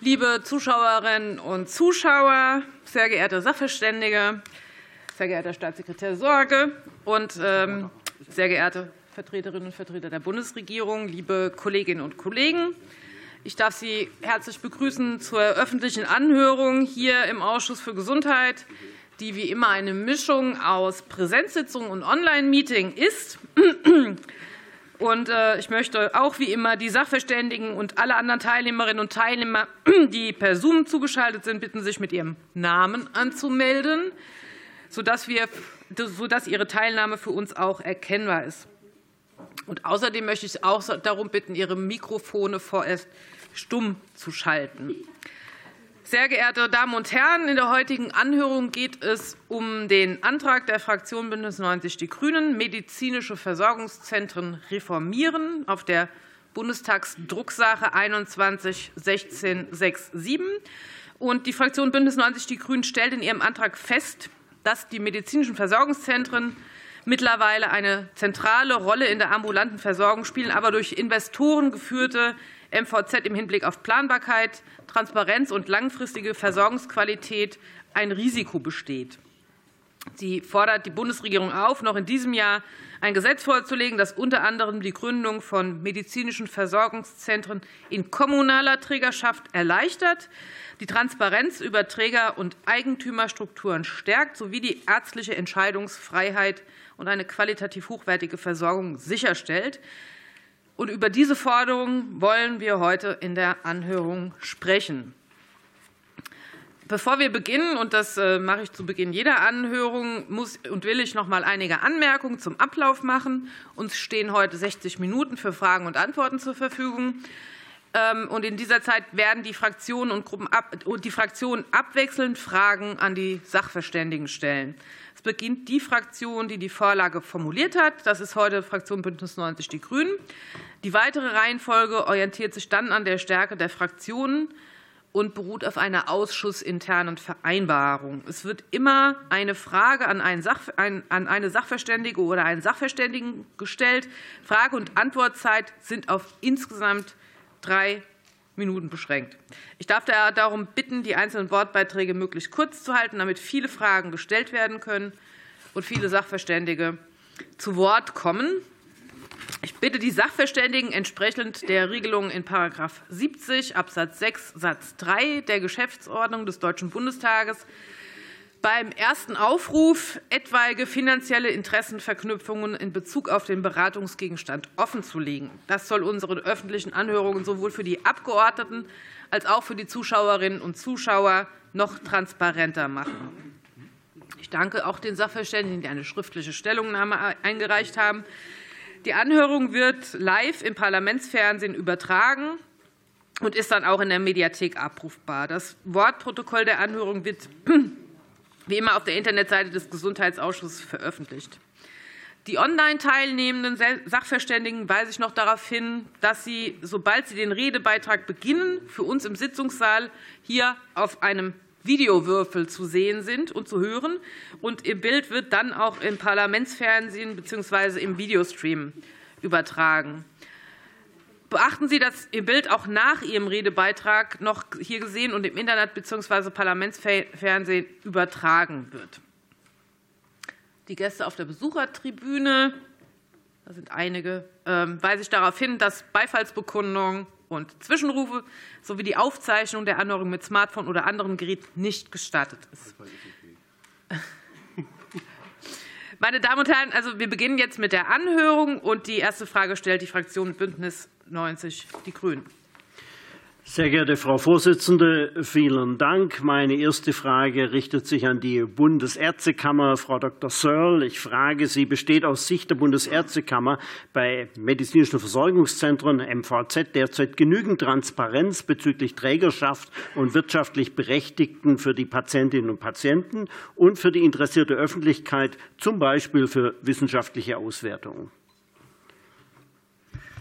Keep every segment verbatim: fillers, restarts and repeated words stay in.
Liebe Zuschauerinnen und Zuschauer, sehr geehrte Sachverständige, sehr geehrter Staatssekretär Sorge und ähm, sehr geehrte Vertreterinnen und Vertreter der Bundesregierung, liebe Kolleginnen und Kollegen! Ich darf Sie herzlich begrüßen zur öffentlichen Anhörung hier im Ausschuss für Gesundheit, die wie immer eine Mischung aus Präsenzsitzung und Online-Meeting ist. Und ich möchte auch wie immer die Sachverständigen und alle anderen Teilnehmerinnen und Teilnehmer, die per Zoom zugeschaltet sind, bitten, sich mit ihrem Namen anzumelden, sodass, wir, sodass ihre Teilnahme für uns auch erkennbar ist. Und außerdem möchte ich auch darum bitten, Ihre Mikrofone vorerst stumm zu schalten. Sehr geehrte Damen und Herren, in der heutigen Anhörung geht es um den Antrag der Fraktion Bündnis neunzig Die Grünen, medizinische Versorgungszentren reformieren, auf der Bundestagsdrucksache einundzwanzig sechzehn siebenundsechzig. Und die Fraktion Bündnis neunzig Die Grünen stellt in ihrem Antrag fest, dass die medizinischen Versorgungszentren mittlerweile eine zentrale Rolle in der ambulanten Versorgung spielen, aber durch Investoren geführte M V Z im Hinblick auf Planbarkeit, Transparenz und langfristige Versorgungsqualität ein Risiko besteht. Sie fordert die Bundesregierung auf, noch in diesem Jahr ein Gesetz vorzulegen, das unter anderem die Gründung von medizinischen Versorgungszentren in kommunaler Trägerschaft erleichtert, die Transparenz über Träger- und Eigentümerstrukturen stärkt sowie die ärztliche Entscheidungsfreiheit und eine qualitativ hochwertige Versorgung sicherstellt. Und über diese Forderungen wollen wir heute in der Anhörung sprechen. Bevor wir beginnen, und das mache ich zu Beginn jeder Anhörung, muss und will ich noch mal einige Anmerkungen zum Ablauf machen. Uns stehen heute sechzig Minuten für Fragen und Antworten zur Verfügung. Und in dieser Zeit werden die Fraktionen und Gruppen ab, die Fraktionen abwechselnd Fragen an die Sachverständigen stellen. Es beginnt die Fraktion, die die Vorlage formuliert hat. Das ist heute Fraktion Bündnis neunzig Die Grünen. Die weitere Reihenfolge orientiert sich dann an der Stärke der Fraktionen und beruht auf einer ausschussinternen Vereinbarung. Es wird immer eine Frage an, einen Sach, an eine Sachverständige oder einen Sachverständigen gestellt. Frage- und Antwortzeit sind auf insgesamt drei Minuten beschränkt. Ich darf darum bitten, die einzelnen Wortbeiträge möglichst kurz zu halten, damit viele Fragen gestellt werden können und viele Sachverständige zu Wort kommen. Ich bitte die Sachverständigen entsprechend der Regelung in Paragraph siebzig Absatz sechs Satz drei der Geschäftsordnung des Deutschen Bundestages beim ersten Aufruf etwaige finanzielle Interessenverknüpfungen in Bezug auf den Beratungsgegenstand offenzulegen. Das soll unsere öffentlichen Anhörungen sowohl für die Abgeordneten als auch für die Zuschauerinnen und Zuschauer noch transparenter machen. Ich danke auch den Sachverständigen, die eine schriftliche Stellungnahme eingereicht haben. Die Anhörung wird live im Parlamentsfernsehen übertragen und ist dann auch in der Mediathek abrufbar. Das Wortprotokoll der Anhörung wird wie immer auf der Internetseite des Gesundheitsausschusses veröffentlicht. Die online teilnehmenden Sachverständigen weise ich noch darauf hin, dass sie, sobald sie den Redebeitrag beginnen, für uns im Sitzungssaal hier auf einem Videowürfel zu sehen sind und zu hören. Und Ihr Bild wird dann auch im Parlamentsfernsehen bzw. im Videostream übertragen. Beachten Sie, dass Ihr Bild auch nach Ihrem Redebeitrag noch hier gesehen und im Internet bzw. Parlamentsfernsehen übertragen wird. Die Gäste auf der Besuchertribüne, da sind einige, weise ich darauf hin, dass Beifallsbekundungen und Zwischenrufe sowie die Aufzeichnung der Anhörung mit Smartphone oder anderem Gerät nicht gestattet ist. Meine Damen und Herren, also wir beginnen jetzt mit der Anhörung, und die erste Frage stellt die Fraktion Bündnis neunzig Die Grünen. Sehr geehrte Frau Vorsitzende, vielen Dank. Meine erste Frage richtet sich an die Bundesärztekammer. Frau Doktor Sörl, ich frage Sie, besteht aus Sicht der Bundesärztekammer bei medizinischen Versorgungszentren M V Z derzeit genügend Transparenz bezüglich Trägerschaft und wirtschaftlich Berechtigten für die Patientinnen und Patienten und für die interessierte Öffentlichkeit, zum Beispiel für wissenschaftliche Auswertungen?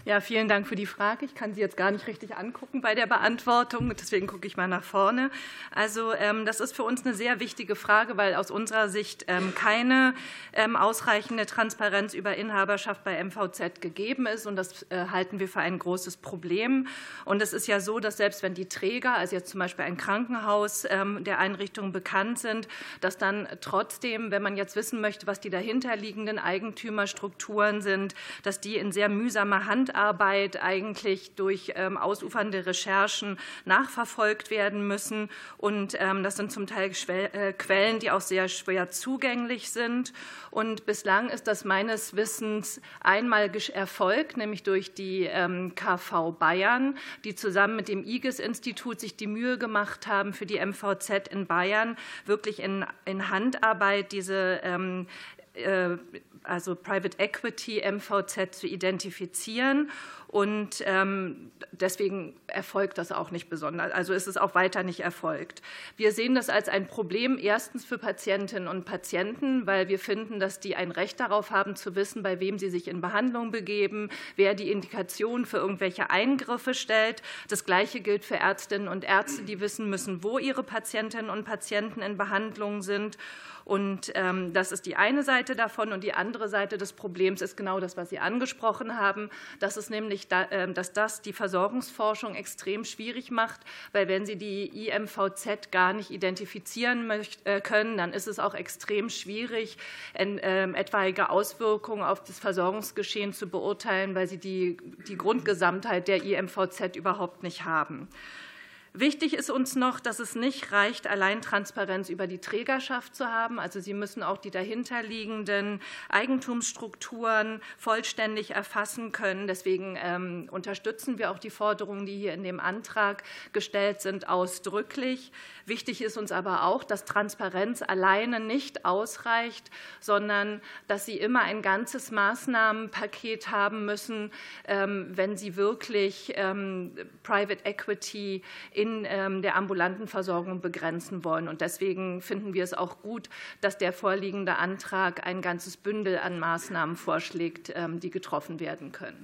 Ja, vielen Dank für die Frage. Ich kann Sie jetzt gar nicht richtig angucken bei der Beantwortung, deswegen gucke ich mal nach vorne. Also ähm, das ist für uns eine sehr wichtige Frage, weil aus unserer Sicht ähm, keine ähm, ausreichende Transparenz über Inhaberschaft bei M V Z gegeben ist, und das äh, halten wir für ein großes Problem. Und es ist ja so, dass selbst wenn die Träger, also jetzt zum Beispiel ein Krankenhaus ähm, der Einrichtung bekannt sind, dass dann trotzdem, wenn man jetzt wissen möchte, was die dahinterliegenden Eigentümerstrukturen sind, dass die in sehr mühsamer Hand Arbeit eigentlich durch ähm, ausufernde Recherchen nachverfolgt werden müssen. Und ähm, das sind zum Teil äh, Quellen, die auch sehr schwer zugänglich sind. Und bislang ist das meines Wissens einmal erfolgt, nämlich durch die ähm, K V Bayern, die zusammen mit dem I G E S-Institut sich die Mühe gemacht haben, für die M V Z in Bayern wirklich in, in Handarbeit diese ähm, äh, also Private Equity M V Z zu identifizieren. Und ähm, deswegen erfolgt das auch nicht besonders. Also ist es auch weiter nicht erfolgt. Wir sehen das als ein Problem, erstens für Patientinnen und Patienten, weil wir finden, dass die ein Recht darauf haben, zu wissen, bei wem sie sich in Behandlung begeben, wer die Indikation für irgendwelche Eingriffe stellt. Das Gleiche gilt für Ärztinnen und Ärzte, die wissen müssen, wo ihre Patientinnen und Patienten in Behandlung sind. Und ähm, das ist die eine Seite davon. Und die andere Seite des Problems ist genau das, was Sie angesprochen haben. Das ist nämlich, da, äh, dass das die Versorgungsforschung extrem schwierig macht, weil wenn Sie die I M V Z gar nicht identifizieren möcht, äh, können, dann ist es auch extrem schwierig, in, äh, etwaige Auswirkungen auf das Versorgungsgeschehen zu beurteilen, weil Sie die, die Grundgesamtheit der I M V Z überhaupt nicht haben. Wichtig ist uns noch, dass es nicht reicht, allein Transparenz über die Trägerschaft zu haben. Also Sie müssen auch die dahinterliegenden Eigentumsstrukturen vollständig erfassen können. Deswegen ähm, unterstützen wir auch die Forderungen, die hier in dem Antrag gestellt sind, ausdrücklich. Wichtig ist uns aber auch, dass Transparenz alleine nicht ausreicht, sondern dass Sie immer ein ganzes Maßnahmenpaket haben müssen, ähm, wenn Sie wirklich ähm, Private Equity in der ambulanten Versorgung begrenzen wollen. Und deswegen finden wir es auch gut, dass der vorliegende Antrag ein ganzes Bündel an Maßnahmen vorschlägt, die getroffen werden können.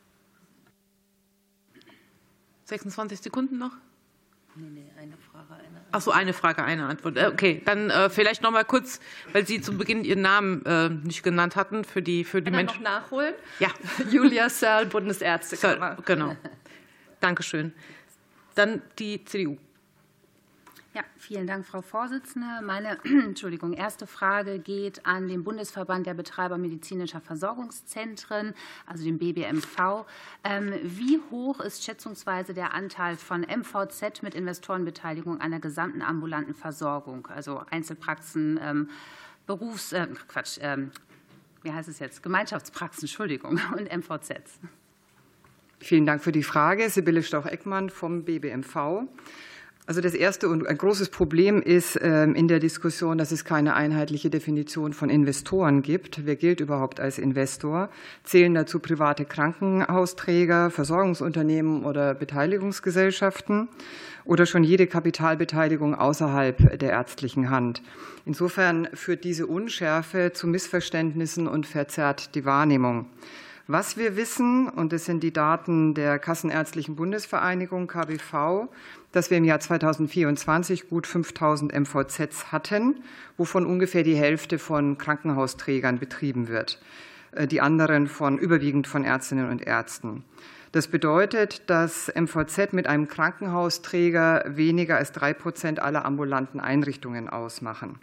sechsundzwanzig Sekunden noch. Nee, nee, eine Frage, eine Antwort. Ach so, eine Frage, eine Antwort. Okay, dann äh, vielleicht noch mal kurz, weil Sie zu Beginn Ihren Namen äh, nicht genannt hatten, für die, für die Kann Menschen. Noch nachholen? Ja. Julia Sörl, Bundesärztekammer. Genau. Dankeschön. Dann die C D U. Ja, vielen Dank, Frau Vorsitzende. Meine Entschuldigung, erste Frage geht an den Bundesverband der Betreiber medizinischer Versorgungszentren, also den B B M V. Wie hoch ist schätzungsweise der Anteil von M V Z mit Investorenbeteiligung an der gesamten ambulanten Versorgung, also Einzelpraxen, Berufs-, äh, Quatsch, äh, wie heißt es jetzt, Gemeinschaftspraxen, Entschuldigung, und M V Zs? Vielen Dank für die Frage. Sibylle Stauch-Eckmann vom B B M V. Also das erste und ein großes Problem ist in der Diskussion, dass es keine einheitliche Definition von Investoren gibt. Wer gilt überhaupt als Investor? Zählen dazu private Krankenhausträger, Versorgungsunternehmen oder Beteiligungsgesellschaften oder schon jede Kapitalbeteiligung außerhalb der ärztlichen Hand? Insofern führt diese Unschärfe zu Missverständnissen und verzerrt die Wahrnehmung. Was wir wissen, und das sind die Daten der Kassenärztlichen Bundesvereinigung K B V, dass wir im Jahr zweitausendvierundzwanzig gut fünftausend M V Zs hatten, wovon ungefähr die Hälfte von Krankenhausträgern betrieben wird, die anderen von, überwiegend von Ärztinnen und Ärzten. Das bedeutet, dass M V Z mit einem Krankenhausträger weniger als drei Prozent aller ambulanten Einrichtungen ausmachen.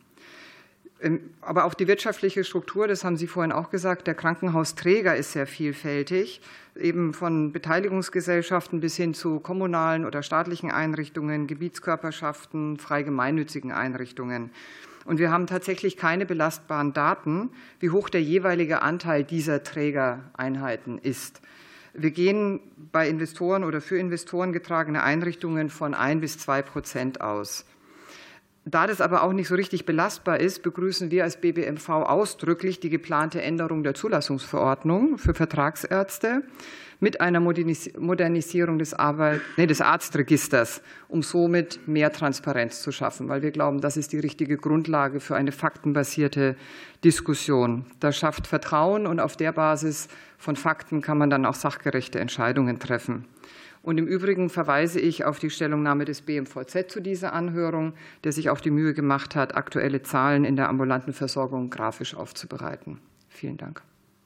Aber auch die wirtschaftliche Struktur, das haben Sie vorhin auch gesagt, der Krankenhausträger ist sehr vielfältig, eben von Beteiligungsgesellschaften bis hin zu kommunalen oder staatlichen Einrichtungen, Gebietskörperschaften, frei gemeinnützigen Einrichtungen. Und wir haben tatsächlich keine belastbaren Daten, wie hoch der jeweilige Anteil dieser Trägereinheiten ist. Wir gehen bei Investoren oder für Investoren getragene Einrichtungen von ein bis zwei Prozent aus. Da das aber auch nicht so richtig belastbar ist, begrüßen wir als B B M V ausdrücklich die geplante Änderung der Zulassungsverordnung für Vertragsärzte mit einer Modernisierung des, Arbeit, nee, des Arztregisters, um somit mehr Transparenz zu schaffen, weil wir glauben, das ist die richtige Grundlage für eine faktenbasierte Diskussion. Das schafft Vertrauen, und auf der Basis von Fakten kann man dann auch sachgerechte Entscheidungen treffen. Und im Übrigen verweise ich auf die Stellungnahme des B M V Z zu dieser Anhörung, der sich auch die Mühe gemacht hat, aktuelle Zahlen in der ambulanten Versorgung grafisch aufzubereiten. Vielen Dank.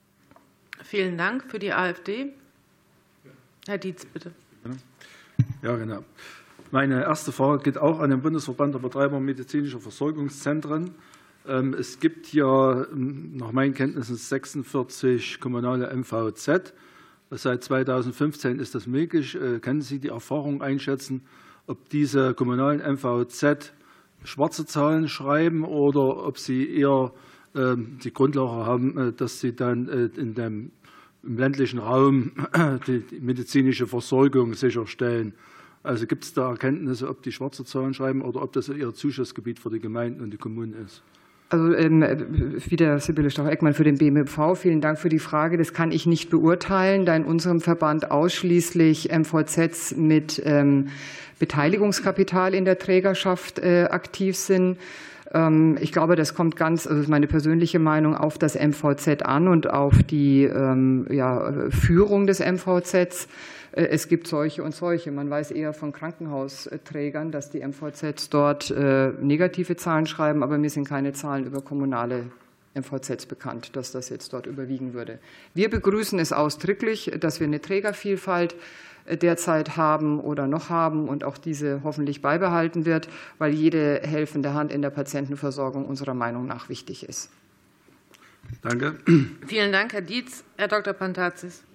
Vielen Dank. Für die AfD. Herr Dietz, bitte. Ja, genau. Meine erste Frage geht auch an den Bundesverband der Betreiber medizinischer Versorgungszentren. Es gibt hier nach meinen Kenntnissen sechsundvierzig kommunale M V Z. Seit zweitausendfünfzehn ist das möglich. Können Sie die Erfahrung einschätzen, ob diese kommunalen M V Z schwarze Zahlen schreiben oder ob sie eher die Grundlage haben, dass sie dann in dem, im ländlichen Raum die medizinische Versorgung sicherstellen? Also gibt es da Erkenntnisse, ob die schwarze Zahlen schreiben oder ob das eher Zuschussgebiet für die Gemeinden und die Kommunen ist? Also ähm, wieder Sibylle Stauch-Eckmann für den B M M V. Vielen Dank für die Frage. Das kann ich nicht beurteilen, da in unserem Verband ausschließlich M V Zs mit ähm, Beteiligungskapital in der Trägerschaft äh, aktiv sind. Ähm, ich glaube, das kommt ganz, also das ist meine persönliche Meinung, auf das M V Z an und auf die ähm, ja, Führung des M V Zs. Es gibt solche und solche. Man weiß eher von Krankenhausträgern, dass die M V Zs dort negative Zahlen schreiben, aber mir sind keine Zahlen über kommunale M V Zs bekannt, dass das jetzt dort überwiegen würde. Wir begrüßen es ausdrücklich, dass wir eine Trägervielfalt derzeit haben oder noch haben und auch diese hoffentlich beibehalten wird, weil jede helfende Hand in der Patientenversorgung unserer Meinung nach wichtig ist. Danke. Vielen Dank, Herr Dietz. Herr Doktor Pantazis.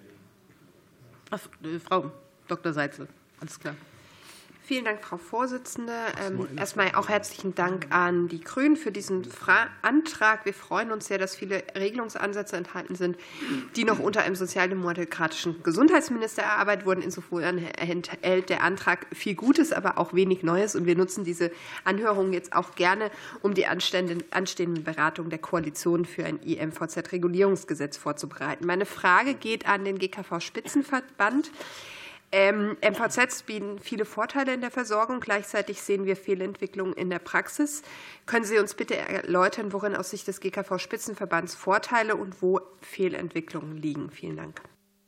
Ach, Frau Doktor Seitzel, alles klar. Vielen Dank, Frau Vorsitzende. Ähm, erstmal auch herzlichen Dank an die Grünen für diesen Fra- Antrag. Wir freuen uns sehr, dass viele Regelungsansätze enthalten sind, die noch unter einem sozialdemokratischen Gesundheitsminister erarbeitet wurden. Insofern enthält der Antrag viel Gutes, aber auch wenig Neues. Und wir nutzen diese Anhörung jetzt auch gerne, um die anstehenden Beratungen der Koalition für ein I M V Z-Regulierungsgesetz vorzubereiten. Meine Frage geht an den G K V-Spitzenverband. Ähm, M V Zs bieten viele Vorteile in der Versorgung. Gleichzeitig sehen wir Fehlentwicklungen in der Praxis. Können Sie uns bitte erläutern, worin aus Sicht des G K V-Spitzenverbands Vorteile und wo Fehlentwicklungen liegen? Vielen Dank.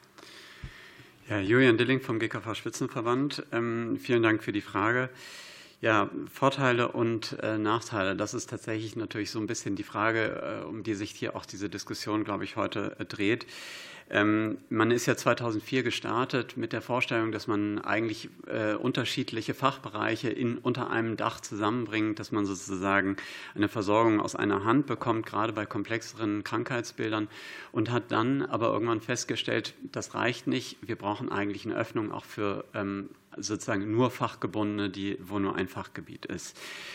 Ja, Julian Dilling vom G K V-Spitzenverband. Ähm, vielen Dank für die Frage. Ja, Vorteile und äh, Nachteile, das ist tatsächlich natürlich so ein bisschen die Frage, äh, um die sich hier auch diese Diskussion, glaube ich, heute äh, dreht. Ähm, man ist ja zweitausendvier gestartet mit der Vorstellung, dass man eigentlich äh, unterschiedliche Fachbereiche in, unter einem Dach zusammenbringt, dass man sozusagen eine Versorgung aus einer Hand bekommt, gerade bei komplexeren Krankheitsbildern, und hat dann aber irgendwann festgestellt, das reicht nicht. Wir brauchen eigentlich eine Öffnung auch für ähm, sozusagen nur Fachgebundene, die, wo nur ein Fachgebiet ist.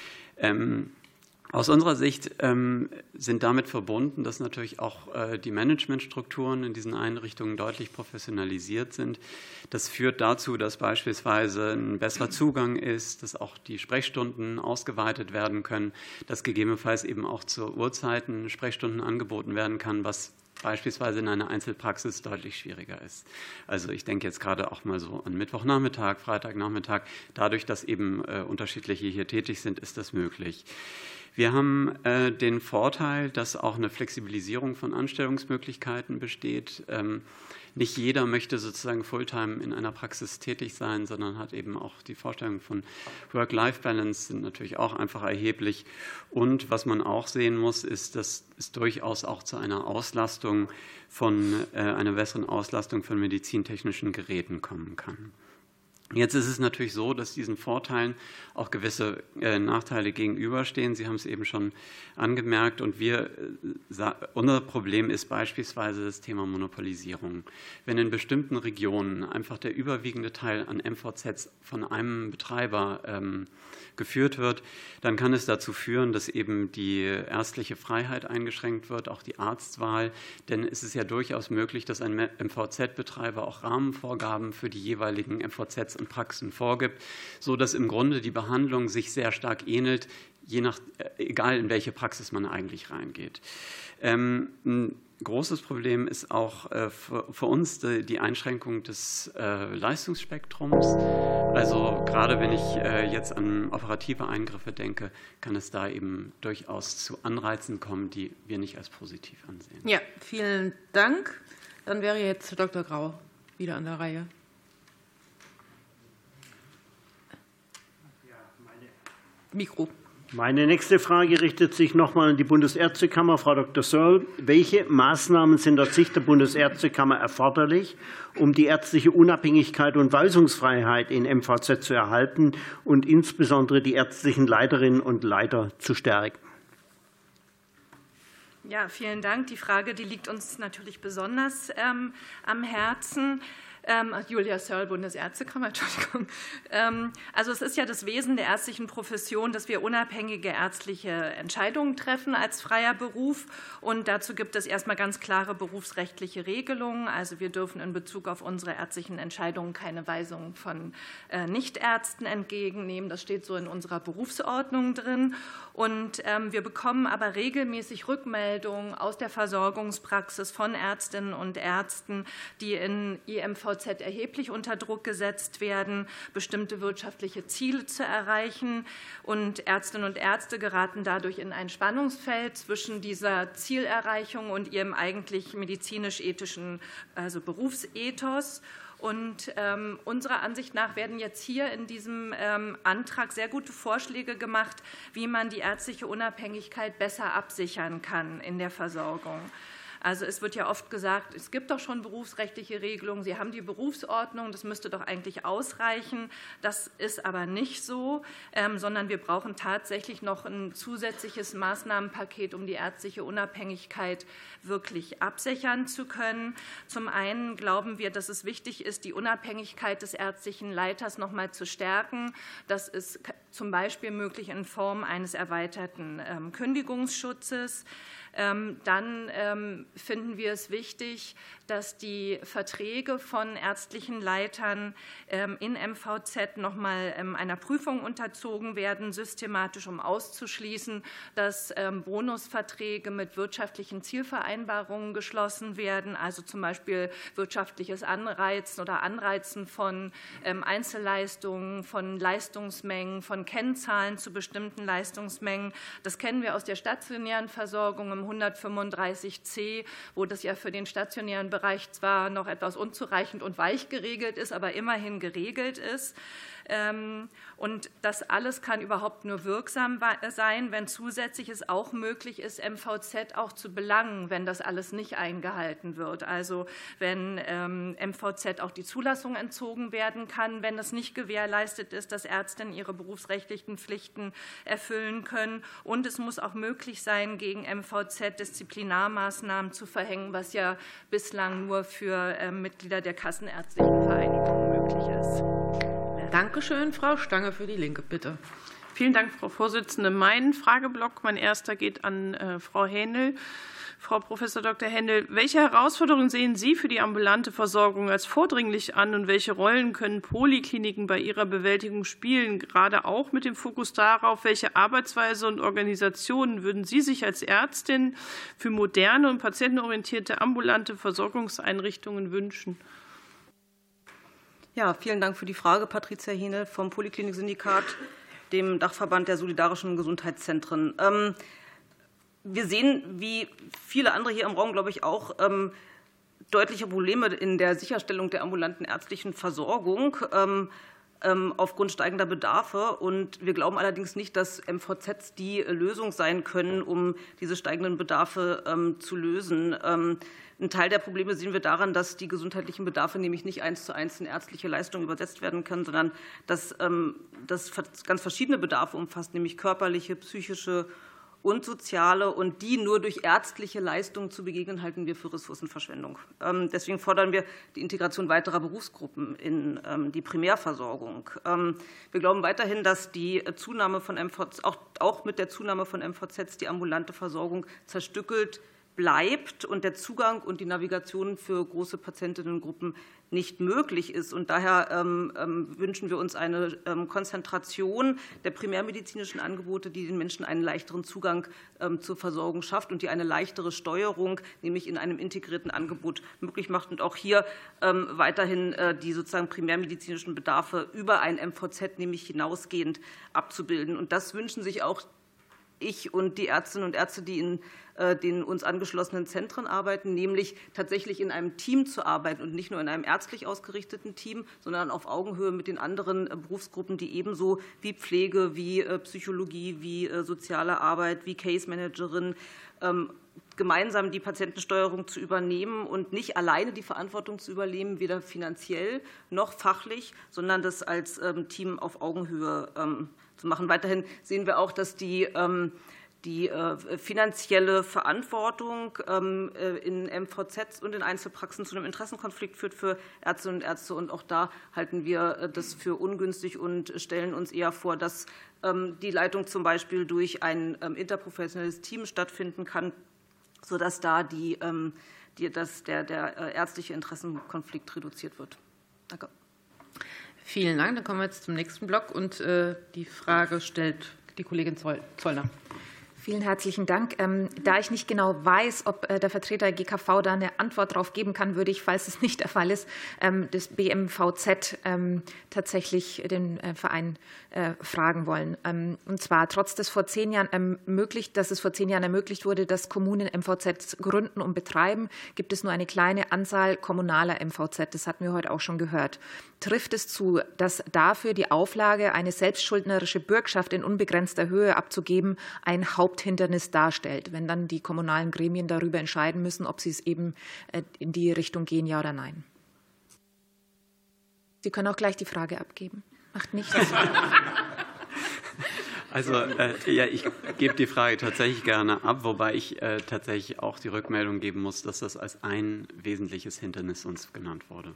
Ähm, Aus unserer Sicht ähm, sind damit verbunden, dass natürlich auch äh, die Managementstrukturen in diesen Einrichtungen deutlich professionalisiert sind. Das führt dazu, dass beispielsweise ein besserer Zugang ist, dass auch die Sprechstunden ausgeweitet werden können, dass gegebenenfalls eben auch zu Uhrzeiten Sprechstunden angeboten werden kann, was beispielsweise in einer Einzelpraxis deutlich schwieriger ist. Also ich denke jetzt gerade auch mal so an Mittwochnachmittag, Freitagnachmittag. Dadurch, dass eben äh, unterschiedliche hier tätig sind, ist das möglich. Wir haben äh, den Vorteil, dass auch eine Flexibilisierung von Anstellungsmöglichkeiten besteht. Ähm, nicht jeder möchte sozusagen Fulltime in einer Praxis tätig sein, sondern hat eben auch die Vorstellung von Work-Life-Balance, sind natürlich auch einfach erheblich. Und was man auch sehen muss, ist, dass es durchaus auch zu einer Auslastung von, äh, einer besseren Auslastung von medizintechnischen Geräten kommen kann. Jetzt ist es natürlich so, dass diesen Vorteilen auch gewisse äh, Nachteile gegenüberstehen. Sie haben es eben schon angemerkt. Und wir, äh, unser Problem ist beispielsweise das Thema Monopolisierung. Wenn in bestimmten Regionen einfach der überwiegende Teil an M V Zs von einem Betreiber ähm, geführt wird, dann kann es dazu führen, dass eben die ärztliche Freiheit eingeschränkt wird, auch die Arztwahl. Denn es ist ja durchaus möglich, dass ein M V Z-Betreiber auch Rahmenvorgaben für die jeweiligen M V Zs Gesetz und Praxen vorgibt, sodass im Grunde die Behandlung sich sehr stark ähnelt, je nach, egal in welche Praxis man eigentlich reingeht. Ähm, ein großes Problem ist auch äh, für, für uns die, die Einschränkung des äh, Leistungsspektrums. Also gerade wenn ich äh, jetzt an operative Eingriffe denke, kann es da eben durchaus zu Anreizen kommen, die wir nicht als positiv ansehen. Ja, vielen Dank. Dann wäre jetzt Doktor Grau wieder an der Reihe. Mikro. Meine nächste Frage richtet sich noch einmal an die Bundesärztekammer. Frau Doktor Searle, welche Maßnahmen sind aus Sicht der Bundesärztekammer erforderlich, um die ärztliche Unabhängigkeit und Weisungsfreiheit in M V Z zu erhalten und insbesondere die ärztlichen Leiterinnen und Leiter zu stärken? Ja, vielen Dank. Die Frage, die liegt uns natürlich besonders ähm, am Herzen. Ähm, Julia Searle, Bundesärztekammer, Entschuldigung. Ähm, also es ist ja das Wesen der ärztlichen Profession, dass wir unabhängige ärztliche Entscheidungen treffen als freier Beruf. Und dazu gibt es erstmal ganz klare berufsrechtliche Regelungen. Also wir dürfen in Bezug auf unsere ärztlichen Entscheidungen keine Weisungen von äh, Nichtärzten entgegennehmen. Das steht so in unserer Berufsordnung drin. Und ähm, wir bekommen aber regelmäßig Rückmeldungen aus der Versorgungspraxis von Ärztinnen und Ärzten, die in I M V Z erheblich unter Druck gesetzt werden, bestimmte wirtschaftliche Ziele zu erreichen. Und Ärztinnen und Ärzte geraten dadurch in ein Spannungsfeld zwischen dieser Zielerreichung und ihrem eigentlich medizinisch-ethischen, also Berufsethos. Und ähm, unserer Ansicht nach werden jetzt hier in diesem ähm, Antrag sehr gute Vorschläge gemacht, wie man die ärztliche Unabhängigkeit besser absichern kann in der Versorgung. Also es wird ja oft gesagt, es gibt doch schon berufsrechtliche Regelungen, Sie haben die Berufsordnung, das müsste doch eigentlich ausreichen. Das ist aber nicht so, ähm, sondern wir brauchen tatsächlich noch ein zusätzliches Maßnahmenpaket, um die ärztliche Unabhängigkeit wirklich absichern zu können. Zum einen glauben wir, dass es wichtig ist, die Unabhängigkeit des ärztlichen Leiters noch einmal zu stärken. Das ist zum Beispiel möglich in Form eines erweiterten ähm, Kündigungsschutzes. Dann finden wir es wichtig, dass die Verträge von ärztlichen Leitern in M V Z noch mal einer Prüfung unterzogen werden, systematisch, um auszuschließen, dass Bonusverträge mit wirtschaftlichen Zielvereinbarungen geschlossen werden, also zum Beispiel wirtschaftliches Anreizen oder Anreizen von Einzelleistungen, von Leistungsmengen, von Kennzahlen zu bestimmten Leistungsmengen. Das kennen wir aus der stationären Versorgung im hundertfünfunddreißig c, wo das ja für den stationären Bereich zwar noch etwas unzureichend und weich geregelt ist, aber immerhin geregelt ist. Und das alles kann überhaupt nur wirksam sein, wenn zusätzlich es auch möglich ist, M V Z auch zu belangen, wenn das alles nicht eingehalten wird. Also wenn M V Z auch die Zulassung entzogen werden kann, wenn es nicht gewährleistet ist, dass Ärztinnen ihre berufsrechtlichen Pflichten erfüllen können. Und es muss auch möglich sein, gegen M V Z Disziplinarmaßnahmen zu verhängen, was ja bislang nur für Mitglieder der Kassenärztlichen Vereinigung möglich ist. Danke schön, Frau Stange für die Linke, bitte. Vielen Dank, Frau Vorsitzende. Mein Frageblock, mein erster, geht an äh, Frau Händel. Frau Professor Doktor Händel, welche Herausforderungen sehen Sie für die ambulante Versorgung als vordringlich an und welche Rollen können Polikliniken bei ihrer Bewältigung spielen, gerade auch mit dem Fokus darauf, welche Arbeitsweise und Organisationen würden Sie sich als Ärztin für moderne und patientenorientierte ambulante Versorgungseinrichtungen wünschen? Ja, vielen Dank für die Frage, Patricia Hähnel vom Poliklinik-Syndikat, dem Dachverband der solidarischen Gesundheitszentren. Wir sehen, wie viele andere hier im Raum, glaube ich, auch deutliche Probleme in der Sicherstellung der ambulanten ärztlichen Versorgung aufgrund steigender Bedarfe. Und wir glauben allerdings nicht, dass M V Zs die Lösung sein können, um diese steigenden Bedarfe zu lösen. Ein Teil der Probleme sehen wir daran, dass die gesundheitlichen Bedarfe nämlich nicht eins zu eins in ärztliche Leistungen übersetzt werden können, sondern dass das ganz verschiedene Bedarfe umfasst, nämlich körperliche, psychische und soziale, und die nur durch ärztliche Leistungen zu begegnen, halten wir für Ressourcenverschwendung. Deswegen fordern wir die Integration weiterer Berufsgruppen in die Primärversorgung. Wir glauben weiterhin, dass die Zunahme von M V Z, auch mit der Zunahme von M V Zs die ambulante Versorgung zerstückelt bleibt und der Zugang und die Navigation für große Patientinnengruppen nicht möglich ist. Und daher ähm, ähm, wünschen wir uns eine ähm, Konzentration der primärmedizinischen Angebote, die den Menschen einen leichteren Zugang ähm, zur Versorgung schafft und die eine leichtere Steuerung, nämlich in einem integrierten Angebot, möglich macht. Und auch hier ähm, weiterhin äh, die sozusagen primärmedizinischen Bedarfe über ein M V Z, nämlich hinausgehend, abzubilden. Und das wünschen sich auch ich und die Ärztinnen und Ärzte, die in den uns angeschlossenen Zentren arbeiten, nämlich tatsächlich in einem Team zu arbeiten und nicht nur in einem ärztlich ausgerichteten Team, sondern auf Augenhöhe mit den anderen Berufsgruppen, die ebenso wie Pflege, wie Psychologie, wie soziale Arbeit, wie Case Managerin gemeinsam die Patientensteuerung zu übernehmen und nicht alleine die Verantwortung zu übernehmen, weder finanziell noch fachlich, sondern das als Team auf Augenhöhe zu machen. Weiterhin sehen wir auch, dass die die finanzielle Verantwortung in M V Zs und in Einzelpraxen zu einem Interessenkonflikt führt für Ärztinnen und Ärzte. Und auch da halten wir das für ungünstig und stellen uns eher vor, dass die Leitung zum Beispiel durch ein interprofessionelles Team stattfinden kann, sodass da die, die, dass der, der ärztliche Interessenkonflikt reduziert wird. Danke. Vielen Dank. Dann kommen wir jetzt zum nächsten Block. Und die Frage stellt die Kollegin Zollner. Vielen herzlichen Dank. Da ich nicht genau weiß, ob der Vertreter der G K V da eine Antwort darauf geben kann, würde ich, falls es nicht der Fall ist, das B M V Z tatsächlich den Verein fragen wollen. Und zwar trotz des vor zehn Jahren ermöglicht, dass es vor zehn Jahren ermöglicht wurde, dass Kommunen M V Zs gründen und betreiben, gibt es nur eine kleine Anzahl kommunaler M V Z. Das hatten wir heute auch schon gehört. Trifft es zu, dass dafür die Auflage, eine selbstschuldnerische Bürgschaft in unbegrenzter Höhe abzugeben, ein Haupthindernis darstellt, wenn dann die kommunalen Gremien darüber entscheiden müssen, ob sie es eben in die Richtung gehen, ja oder nein? Sie können auch gleich die Frage abgeben. Macht nichts. Also äh, ja, ich gebe die Frage tatsächlich gerne ab, wobei ich äh, tatsächlich auch die Rückmeldung geben muss, dass das als ein wesentliches Hindernis uns genannt wurde.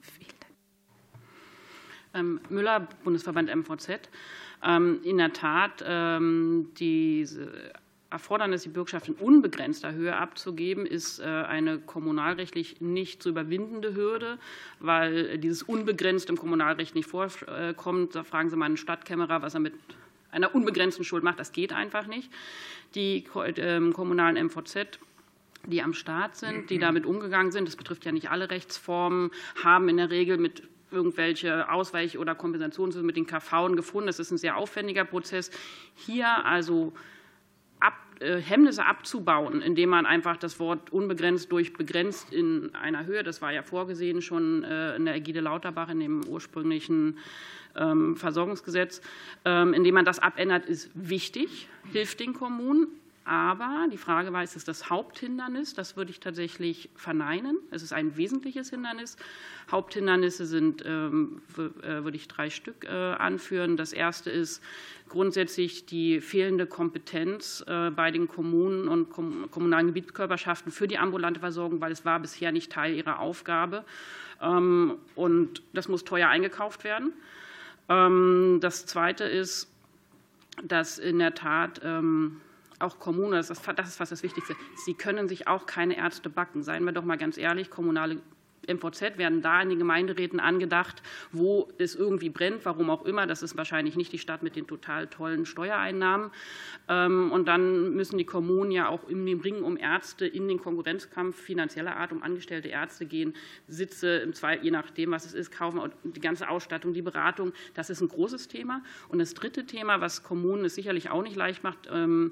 Ähm, Müller, Bundesverband M V Z. Ähm, in der Tat, ähm, diese Erfordernis, die Bürgschaft in unbegrenzter Höhe abzugeben, ist eine kommunalrechtlich nicht zu überwindende Hürde, weil dieses unbegrenzt im Kommunalrecht nicht vorkommt. Da fragen Sie mal einen Stadtkämmerer, was er mit einer unbegrenzten Schuld macht. Das geht einfach nicht. Die kommunalen M V Z, die am Start sind, die damit umgegangen sind, das betrifft ja nicht alle Rechtsformen, haben in der Regel mit irgendwelche Ausweich- oder Kompensationen mit den K V gefunden. Das ist ein sehr aufwendiger Prozess. Hier also ab, äh, Hemmnisse abzubauen, indem man einfach das Wort unbegrenzt durch begrenzt in einer Höhe, das war ja vorgesehen schon äh, in der Ägide Lauterbach in dem ursprünglichen ähm, Versorgungsgesetz, ähm, indem man das abändert, ist wichtig, hilft den Kommunen. Aber die Frage war, ist es das Haupthindernis? Das würde ich tatsächlich verneinen. Es ist ein wesentliches Hindernis. Haupthindernisse sind, ähm, würde ich drei Stück äh, anführen. Das erste ist grundsätzlich die fehlende Kompetenz äh, bei den Kommunen und kom kommunalen Gebietskörperschaften für die ambulante Versorgung, weil es war bisher nicht Teil ihrer Aufgabe. Ähm, und das muss teuer eingekauft werden. Ähm, das zweite ist, dass in der Tat ähm, auch Kommunen, das ist fast das Wichtigste, sie können sich auch keine Ärzte backen. Seien wir doch mal ganz ehrlich, kommunale M V Z werden da in den Gemeinderäten angedacht, wo es irgendwie brennt, warum auch immer. Das ist wahrscheinlich nicht die Stadt mit den total tollen Steuereinnahmen. Und dann müssen die Kommunen ja auch in dem Ringen um Ärzte in den Konkurrenzkampf finanzieller Art um angestellte Ärzte gehen, Sitze, im Zweifel, je nachdem, was es ist, kaufen, die ganze Ausstattung, die Beratung. Das ist ein großes Thema. Und das dritte Thema, was Kommunen es sicherlich auch nicht leicht macht,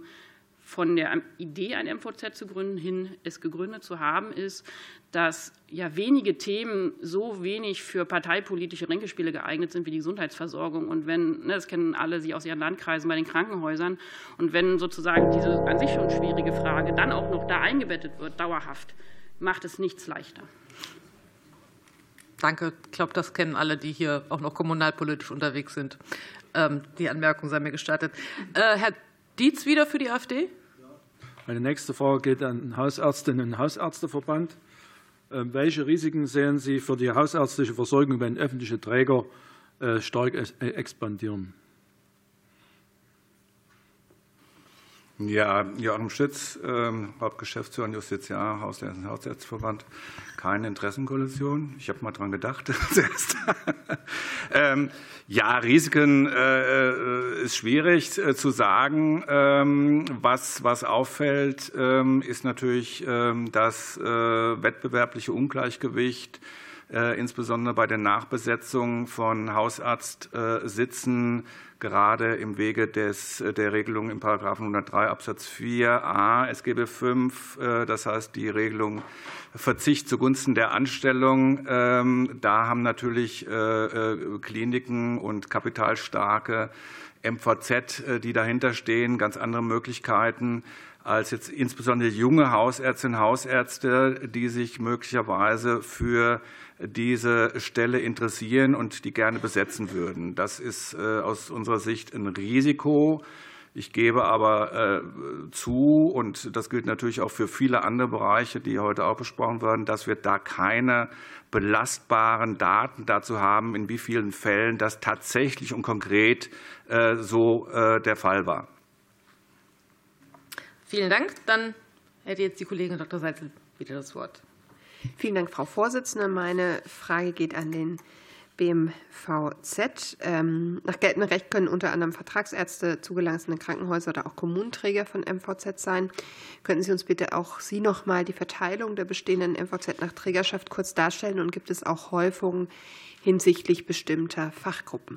von der Idee, ein M V Z zu gründen, hin es gegründet zu haben, ist, dass ja wenige Themen so wenig für parteipolitische Ränkespiele geeignet sind wie die Gesundheitsversorgung. Und wenn, das kennen alle Sie aus Ihren Landkreisen bei den Krankenhäusern, und wenn sozusagen diese an sich schon schwierige Frage dann auch noch da eingebettet wird, dauerhaft, macht es nichts leichter. Danke. Ich glaube, das kennen alle, die hier auch noch kommunalpolitisch unterwegs sind. Die Anmerkung sei mir gestattet. Herr Dietz wieder für die AfD. Meine nächste Frage geht an den Hausärztinnen- und Hausärzteverband. Welche Risiken sehen Sie für die hausärztliche Versorgung, wenn öffentliche Träger stark expandieren? Ja, Joachim Schütz, ähm, Hauptgeschäftsführer und Justiziar, Hausärzte- und Hausärzteverband. Keine Interessenkoalition. Ich habe mal dran gedacht. ähm, ja, Risiken äh, ist schwierig äh, zu sagen. Ähm, was, was auffällt, ähm, ist natürlich ähm, das äh, wettbewerbliche Ungleichgewicht, äh, insbesondere bei der Nachbesetzung von Hausarztsitzen, gerade im Wege des, der Regelung im Paragraphen hundertdrei Absatz vier a S G B fünf, das heißt die Regelung Verzicht zugunsten der Anstellung. Da haben natürlich Kliniken und kapitalstarke M V Z, die dahinter stehen, ganz andere Möglichkeiten als jetzt insbesondere junge Hausärztinnen und Hausärzte, die sich möglicherweise für diese Stelle interessieren und die gerne besetzen würden. Das ist aus unserer Sicht ein Risiko. Ich gebe aber zu, und das gilt natürlich auch für viele andere Bereiche, die heute auch besprochen werden, dass wir da keine belastbaren Daten dazu haben, in wie vielen Fällen das tatsächlich und konkret so der Fall war. Vielen Dank. Dann hätte jetzt die Kollegin Doktor Seitzel wieder das Wort. Vielen Dank, Frau Vorsitzende. Meine Frage geht an den B M V Z. Nach geltendem Recht können unter anderem Vertragsärzte zugelassene Krankenhäuser oder auch Kommunenträger von M V Z sein. Könnten Sie uns bitte auch Sie noch mal die Verteilung der bestehenden M V Z nach Trägerschaft kurz darstellen? Und gibt es auch Häufungen hinsichtlich bestimmter Fachgruppen?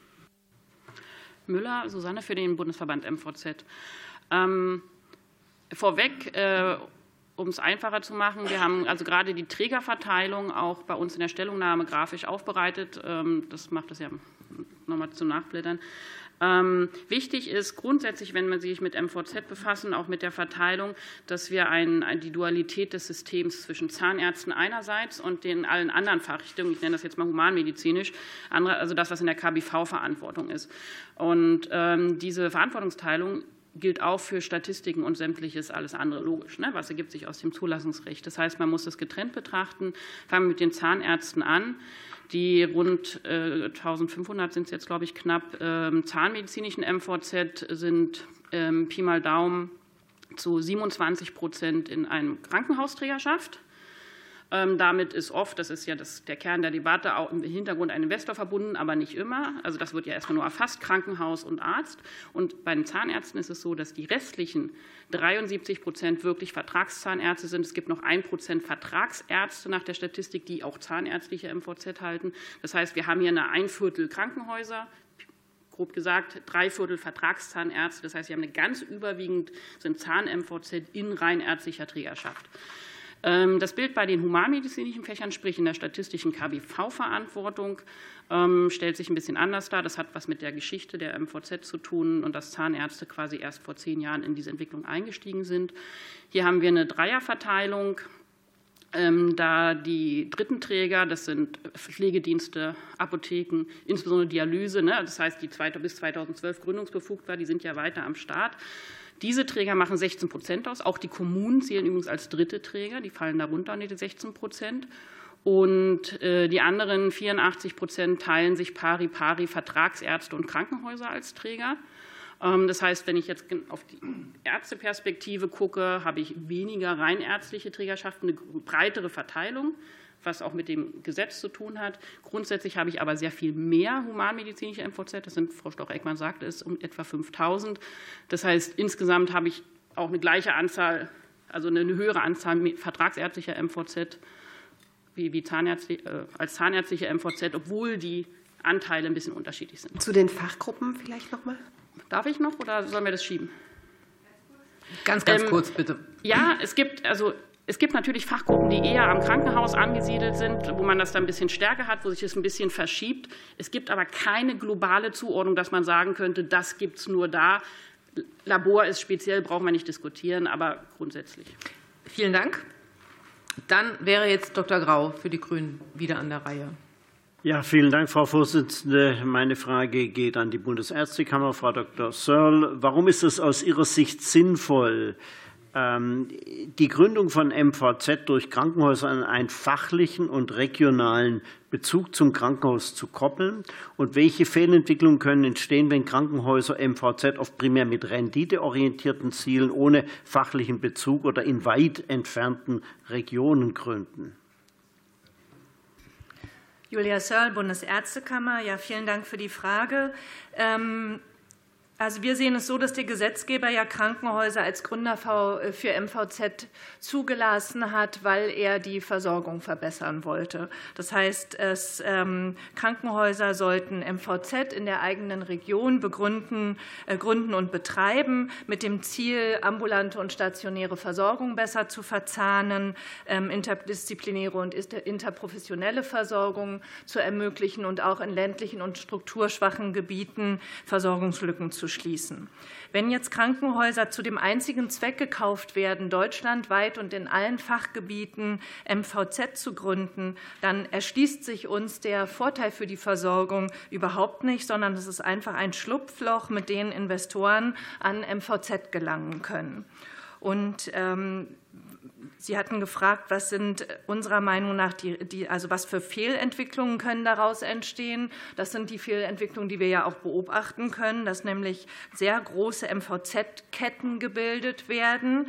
Müller, Susanne für den Bundesverband M V Z. Ähm, vorweg, äh, um es einfacher zu machen, wir haben also gerade die Trägerverteilung auch bei uns in der Stellungnahme grafisch aufbereitet. Ähm, das macht es ja nochmal zum Nachblättern. Ähm, wichtig ist grundsätzlich, wenn man sich mit M V Z befassen, auch mit der Verteilung, dass wir ein, die Dualität des Systems zwischen Zahnärzten einerseits und den allen anderen Fachrichtungen, ich nenne das jetzt mal humanmedizinisch, andere, also das, was in der K B V-Verantwortung ist. Und ähm, diese Verantwortungsteilung gilt auch für Statistiken und sämtliches alles andere logisch. Ne? Was ergibt sich aus dem Zulassungsrecht? Das heißt, man muss das getrennt betrachten. Fangen wir mit den Zahnärzten an. Die rund äh, eintausendfünfhundert sind es jetzt, glaube ich, knapp äh, zahnmedizinischen M V Z sind äh, Pi mal Daumen zu siebenundzwanzig Prozent in einem Krankenhausträgerschaft. Damit ist oft, das ist ja das, der Kern der Debatte, auch im Hintergrund ein Investor verbunden, aber nicht immer. Also das wird ja erstmal nur erfasst, Krankenhaus und Arzt. Und bei den Zahnärzten ist es so, dass die restlichen dreiundsiebzig Prozent wirklich Vertragszahnärzte sind. Es gibt noch ein Prozent Vertragsärzte nach der Statistik, die auch zahnärztliche M V Z halten. Das heißt, wir haben hier eine ein Viertel Krankenhäuser, grob gesagt drei Viertel Vertragszahnärzte. Das heißt, wir haben eine ganz überwiegend sind Zahn-M V Z in rein ärztlicher Trägerschaft. Das Bild bei den humanmedizinischen Fächern, sprich in der statistischen K B V-Verantwortung, stellt sich ein bisschen anders dar. Das hat was mit der Geschichte der M V Z zu tun und dass Zahnärzte quasi erst vor zehn Jahren in diese Entwicklung eingestiegen sind. Hier haben wir eine Dreierverteilung, da die dritten Träger, das sind Pflegedienste, Apotheken, insbesondere Dialyse, das heißt, die bis zweitausendzwölf gründungsbefugt war, die sind ja weiter am Start. Diese Träger machen sechzehn Prozent aus. Auch die Kommunen zählen übrigens als dritte Träger. Die fallen darunter an die sechzehn Prozent. Und die anderen vierundachtzig Prozent teilen sich pari pari Vertragsärzte und Krankenhäuser als Träger. Das heißt, wenn ich jetzt auf die Ärzteperspektive gucke, habe ich weniger rein ärztliche Trägerschaften, eine breitere Verteilung, was auch mit dem Gesetz zu tun hat. Grundsätzlich habe ich aber sehr viel mehr humanmedizinische M V Z. Das sind, Frau Stoch-Eckmann sagte es, um etwa fünftausend. Das heißt, insgesamt habe ich auch eine gleiche Anzahl, also eine höhere Anzahl vertragsärztlicher M V Z wie, wie zahnärztlich, äh, als zahnärztliche M V Z, obwohl die Anteile ein bisschen unterschiedlich sind. Zu den Fachgruppen vielleicht noch mal? Darf ich noch oder sollen wir das schieben? Ganz, ganz ähm, kurz, bitte. Ja, es gibt also Es gibt natürlich Fachgruppen, die eher am Krankenhaus angesiedelt sind, wo man das dann ein bisschen stärker hat, wo sich das ein bisschen verschiebt. Es gibt aber keine globale Zuordnung, dass man sagen könnte, das gibt es nur da. Labor ist speziell, brauchen wir nicht diskutieren, aber grundsätzlich. Vielen Dank. Dann wäre jetzt Doktor Grau für die Grünen wieder an der Reihe. Ja, vielen Dank, Frau Vorsitzende. Meine Frage geht an die Bundesärztekammer, Frau Doktor Sörl. Warum ist es aus Ihrer Sicht sinnvoll, die Gründung von M V Z durch Krankenhäuser an einen fachlichen und regionalen Bezug zum Krankenhaus zu koppeln? Und welche Fehlentwicklungen können entstehen, wenn Krankenhäuser M V Z oft primär mit renditeorientierten Zielen ohne fachlichen Bezug oder in weit entfernten Regionen gründen? Julia Sörl, Bundesärztekammer. Ja, vielen Dank für die Frage. Ähm Also wir sehen es so, dass der Gesetzgeber ja Krankenhäuser als Gründer für M V Z zugelassen hat, weil er die Versorgung verbessern wollte. Das heißt, es, ähm, Krankenhäuser sollten M V Z in der eigenen Region begründen, äh, gründen und betreiben, mit dem Ziel, ambulante und stationäre Versorgung besser zu verzahnen, ähm, interdisziplinäre und interprofessionelle Versorgung zu ermöglichen und auch in ländlichen und strukturschwachen Gebieten Versorgungslücken zu schließen. Wenn jetzt Krankenhäuser zu dem einzigen Zweck gekauft werden, deutschlandweit und in allen Fachgebieten M V Z zu gründen, dann erschließt sich uns der Vorteil für die Versorgung überhaupt nicht, sondern es ist einfach ein Schlupfloch, mit dem Investoren an M V Z gelangen können. Und ähm, Sie hatten gefragt, was sind unserer Meinung nach die, die, also was für Fehlentwicklungen können daraus entstehen? Das sind die Fehlentwicklungen, die wir ja auch beobachten können, dass nämlich sehr große M V Z-Ketten gebildet werden.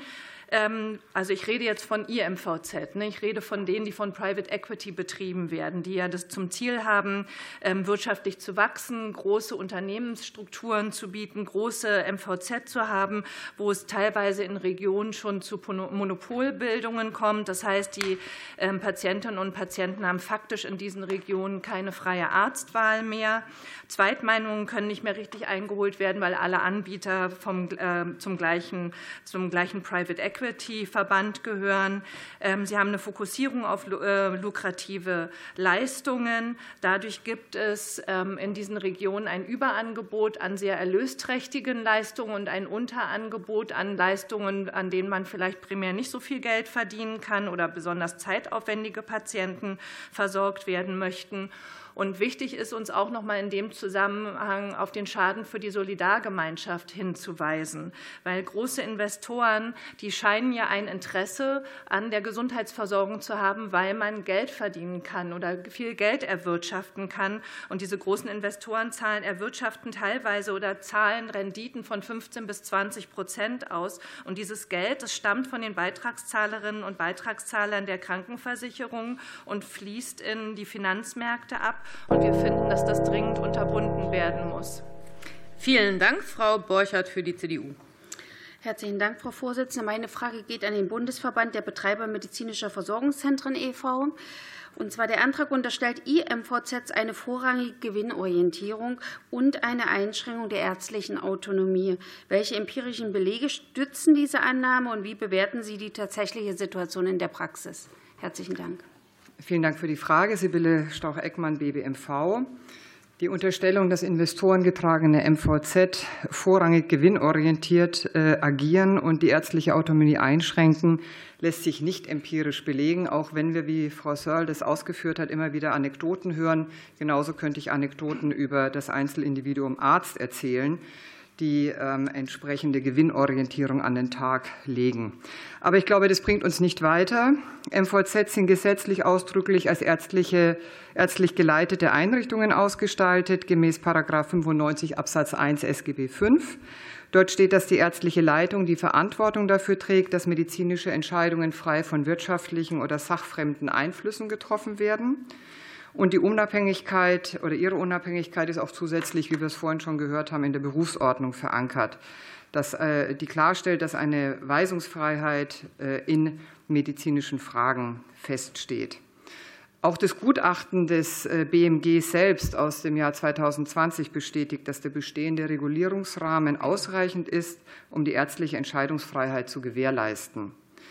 Also ich rede jetzt von I M V Z, ich rede von denen, die von Private Equity betrieben werden, die ja das zum Ziel haben, wirtschaftlich zu wachsen, große Unternehmensstrukturen zu bieten, große M V Z zu haben, wo es teilweise in Regionen schon zu Monopolbildungen kommt. Das heißt, die Patientinnen und Patienten haben faktisch in diesen Regionen keine freie Arztwahl mehr. Zweitmeinungen können nicht mehr richtig eingeholt werden, weil alle Anbieter vom, äh, zum, gleichen, zum gleichen Private Equity-Verband gehören. Ähm, sie haben eine Fokussierung auf äh, lukrative Leistungen. Dadurch gibt es ähm, in diesen Regionen ein Überangebot an sehr erlösträchtigen Leistungen und ein Unterangebot an Leistungen, an denen man vielleicht primär nicht so viel Geld verdienen kann oder besonders zeitaufwendige Patienten versorgt werden möchten. Und wichtig ist uns auch noch mal in dem Zusammenhang auf den Schaden für die Solidargemeinschaft hinzuweisen, weil große Investoren, die scheinen ja ein Interesse an der Gesundheitsversorgung zu haben, weil man Geld verdienen kann oder viel Geld erwirtschaften kann. Und diese großen Investoren zahlen, erwirtschaften teilweise oder zahlen Renditen von fünfzehn bis zwanzig Prozent aus. Und dieses Geld, das stammt von den Beitragszahlerinnen und Beitragszahlern der Krankenversicherung und fließt in die Finanzmärkte ab. Und wir finden, dass das dringend unterbunden werden muss. Vielen Dank, Frau Borchert für die C D U. Herzlichen Dank, Frau Vorsitzende. Meine Frage geht an den Bundesverband der Betreiber medizinischer Versorgungszentren e V Und zwar der Antrag unterstellt I M V Zs eine vorrangige Gewinnorientierung und eine Einschränkung der ärztlichen Autonomie. Welche empirischen Belege stützen diese Annahme und wie bewerten Sie die tatsächliche Situation in der Praxis? Herzlichen Dank. Vielen Dank für die Frage. Sibylle Stauch-Eckmann, B B M V. Die Unterstellung, dass investorengetragene M V Z vorrangig gewinnorientiert äh, agieren und die ärztliche Autonomie einschränken, lässt sich nicht empirisch belegen, auch wenn wir, wie Frau Sörl das ausgeführt hat, immer wieder Anekdoten hören. Genauso könnte ich Anekdoten über das Einzelindividuum Arzt erzählen, die ähm, entsprechende Gewinnorientierung an den Tag legen. Aber ich glaube, das bringt uns nicht weiter. M V Zs sind gesetzlich ausdrücklich als ärztliche, ärztlich geleitete Einrichtungen ausgestaltet, gemäß Paragraph fünfundneunzig Absatz eins S G B fünf. Dort steht, dass die ärztliche Leitung die Verantwortung dafür trägt, dass medizinische Entscheidungen frei von wirtschaftlichen oder sachfremden Einflüssen getroffen werden. Und die Unabhängigkeit oder ihre Unabhängigkeit ist auch zusätzlich, wie wir es vorhin schon gehört haben, in der Berufsordnung verankert, dass, äh, die klarstellt, dass eine Weisungsfreiheit äh, in medizinischen Fragen feststeht. Auch das Gutachten des äh, B M G selbst aus dem Jahr zweitausendzwanzig bestätigt, dass der bestehende Regulierungsrahmen ausreichend ist, um die ärztliche Entscheidungsfreiheit zu gewährleisten.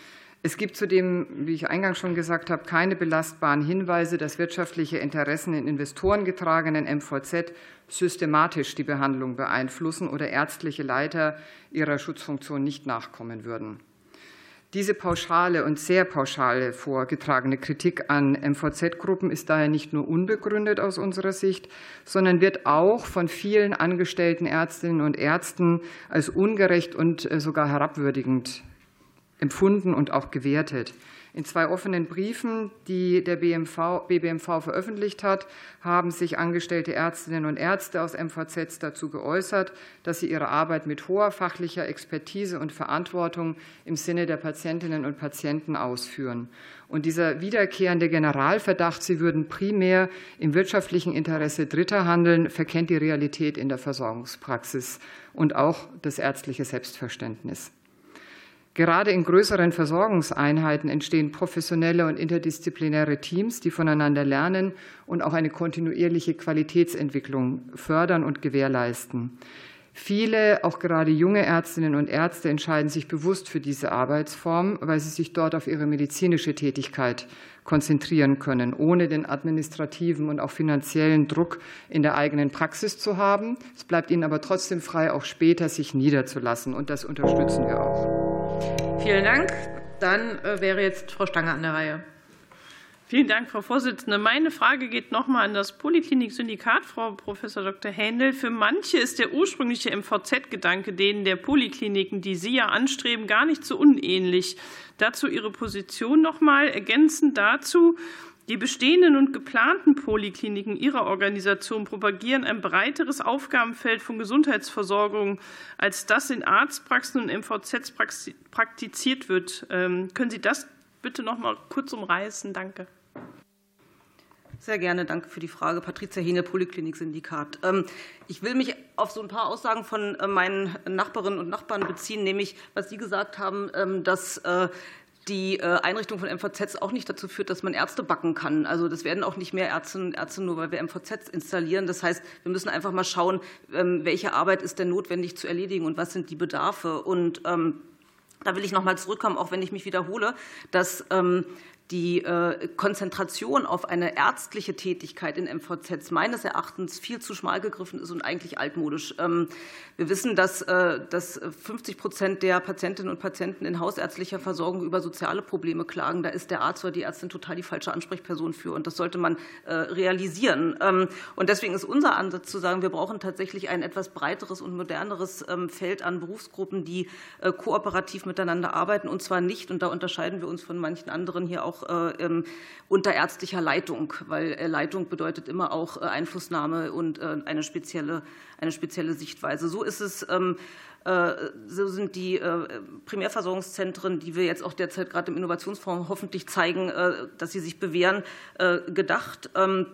Es gibt zudem, wie ich eingangs schon gesagt habe, keine belastbaren Hinweise, dass wirtschaftliche Interessen in investorengetragenen M V Z systematisch die Behandlung beeinflussen oder ärztliche Leiter ihrer Schutzfunktion nicht nachkommen würden. Diese pauschale und sehr pauschale vorgetragene Kritik an M V Z-Gruppen ist daher nicht nur unbegründet aus unserer Sicht, sondern wird auch von vielen angestellten Ärztinnen und Ärzten als ungerecht und sogar herabwürdigend empfunden und auch gewertet. In zwei offenen Briefen, die der B B M V veröffentlicht hat, haben sich angestellte Ärztinnen und Ärzte aus M V Zs dazu geäußert, dass sie ihre Arbeit mit hoher fachlicher Expertise und Verantwortung im Sinne der Patientinnen und Patienten ausführen. Und dieser wiederkehrende Generalverdacht, sie würden primär im wirtschaftlichen Interesse Dritter handeln, verkennt die Realität in der Versorgungspraxis und auch das ärztliche Selbstverständnis. Gerade in größeren Versorgungseinheiten entstehen professionelle und interdisziplinäre Teams, die voneinander lernen und auch eine kontinuierliche Qualitätsentwicklung fördern und gewährleisten. Viele, auch gerade junge Ärztinnen und Ärzte, entscheiden sich bewusst für diese Arbeitsform, weil sie sich dort auf ihre medizinische Tätigkeit konzentrieren können, ohne den administrativen und auch finanziellen Druck in der eigenen Praxis zu haben. Es bleibt ihnen aber trotzdem frei, auch später sich niederzulassen, und das unterstützen wir auch. Vielen Dank. Dann wäre jetzt Frau Stange an der Reihe. Vielen Dank, Frau Vorsitzende. Meine Frage geht noch einmal an das Poliklinik-Syndikat, Frau Professor Doktor Händel. Für manche ist der ursprüngliche M V Z-Gedanke den der Polikliniken, die Sie ja anstreben, gar nicht so unähnlich. Dazu Ihre Position noch einmal. Ergänzend dazu: Die bestehenden und geplanten Polikliniken Ihrer Organisation propagieren ein breiteres Aufgabenfeld von Gesundheitsversorgung, als das in Arztpraxen und M V Zs praktiziert wird. Können Sie das bitte noch mal kurz umreißen? Danke. Sehr gerne, danke für die Frage. Patricia Hene, Poliklinik-Syndikat. Ich will mich auf so ein paar Aussagen von meinen Nachbarinnen und Nachbarn beziehen, nämlich was Sie gesagt haben, dass die Einrichtung von M V Zs auch nicht dazu führt, dass man Ärzte backen kann. Also das werden auch nicht mehr Ärztinnen und Ärzte, nur weil wir M V Zs installieren. Das heißt, wir müssen einfach mal schauen, welche Arbeit ist denn notwendig zu erledigen und was sind die Bedarfe. Und ähm, da will ich noch mal zurückkommen, auch wenn ich mich wiederhole, dass ähm, die Konzentration auf eine ärztliche Tätigkeit in M V Zs meines Erachtens viel zu schmal gegriffen ist und eigentlich altmodisch. Wir wissen, dass fünfzig Prozent der Patientinnen und Patienten in hausärztlicher Versorgung über soziale Probleme klagen. Da ist der Arzt oder die Ärztin total die falsche Ansprechperson für. Und das sollte man realisieren. Und deswegen ist unser Ansatz zu sagen, wir brauchen tatsächlich ein etwas breiteres und moderneres Feld an Berufsgruppen, die kooperativ miteinander arbeiten. Und zwar nicht, und da unterscheiden wir uns von manchen anderen hier auch, unter ärztlicher Leitung, weil Leitung bedeutet immer auch Einflussnahme und eine spezielle, eine spezielle Sichtweise. So ist es. So sind die Primärversorgungszentren, die wir jetzt auch derzeit gerade im Innovationsfonds hoffentlich zeigen, dass sie sich bewähren, gedacht.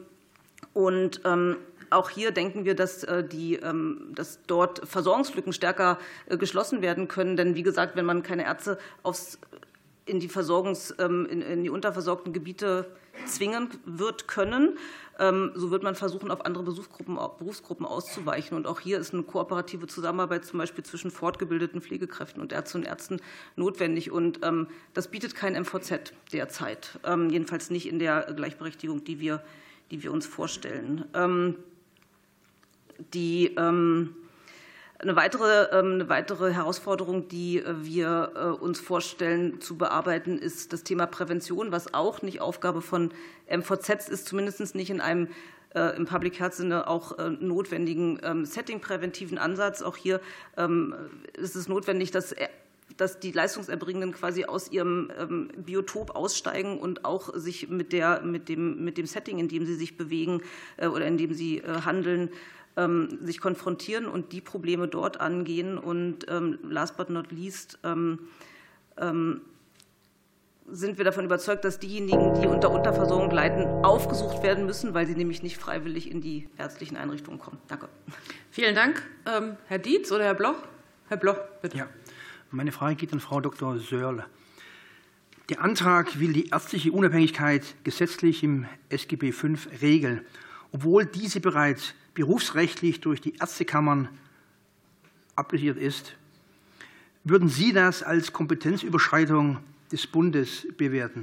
Und auch hier denken wir, dass, die, dass dort Versorgungslücken stärker geschlossen werden können. Denn wie gesagt, wenn man keine Ärzte aufs in die, Versorgungs-, in die unterversorgten Gebiete zwingen wird können, so wird man versuchen, auf andere Berufsgruppen, Berufsgruppen auszuweichen. Und auch hier ist eine kooperative Zusammenarbeit zum Beispiel zwischen fortgebildeten Pflegekräften und Ärztinnen und Ärzten notwendig. Und das bietet kein M V Z derzeit, jedenfalls nicht in der Gleichberechtigung, die wir, die wir uns vorstellen. Die Eine weitere, eine weitere Herausforderung, die wir uns vorstellen zu bearbeiten, ist das Thema Prävention, was auch nicht Aufgabe von M V Zs ist, zumindest nicht in einem im Public Health Sinne auch notwendigen Setting-präventiven Ansatz. Auch hier ist es notwendig, dass dass die Leistungserbringenden quasi aus ihrem Biotop aussteigen und auch sich mit, der, mit, dem, mit dem Setting, in dem sie sich bewegen oder in dem sie handeln, sich konfrontieren und die Probleme dort angehen. Und last but not least sind wir davon überzeugt, dass diejenigen, die unter Unterversorgung leiden, aufgesucht werden müssen, weil sie nämlich nicht freiwillig in die ärztlichen Einrichtungen kommen. Danke. Vielen Dank. Ähm, Herr Dietz oder Herr Bloch? Herr Bloch, bitte. Ja, meine Frage geht an Frau Doktor Sörle. Der Antrag will die ärztliche Unabhängigkeit gesetzlich im S G B fünf regeln, obwohl diese bereits berufsrechtlich durch die Ärztekammern abgesichert ist. Würden Sie das als Kompetenzüberschreitung des Bundes bewerten?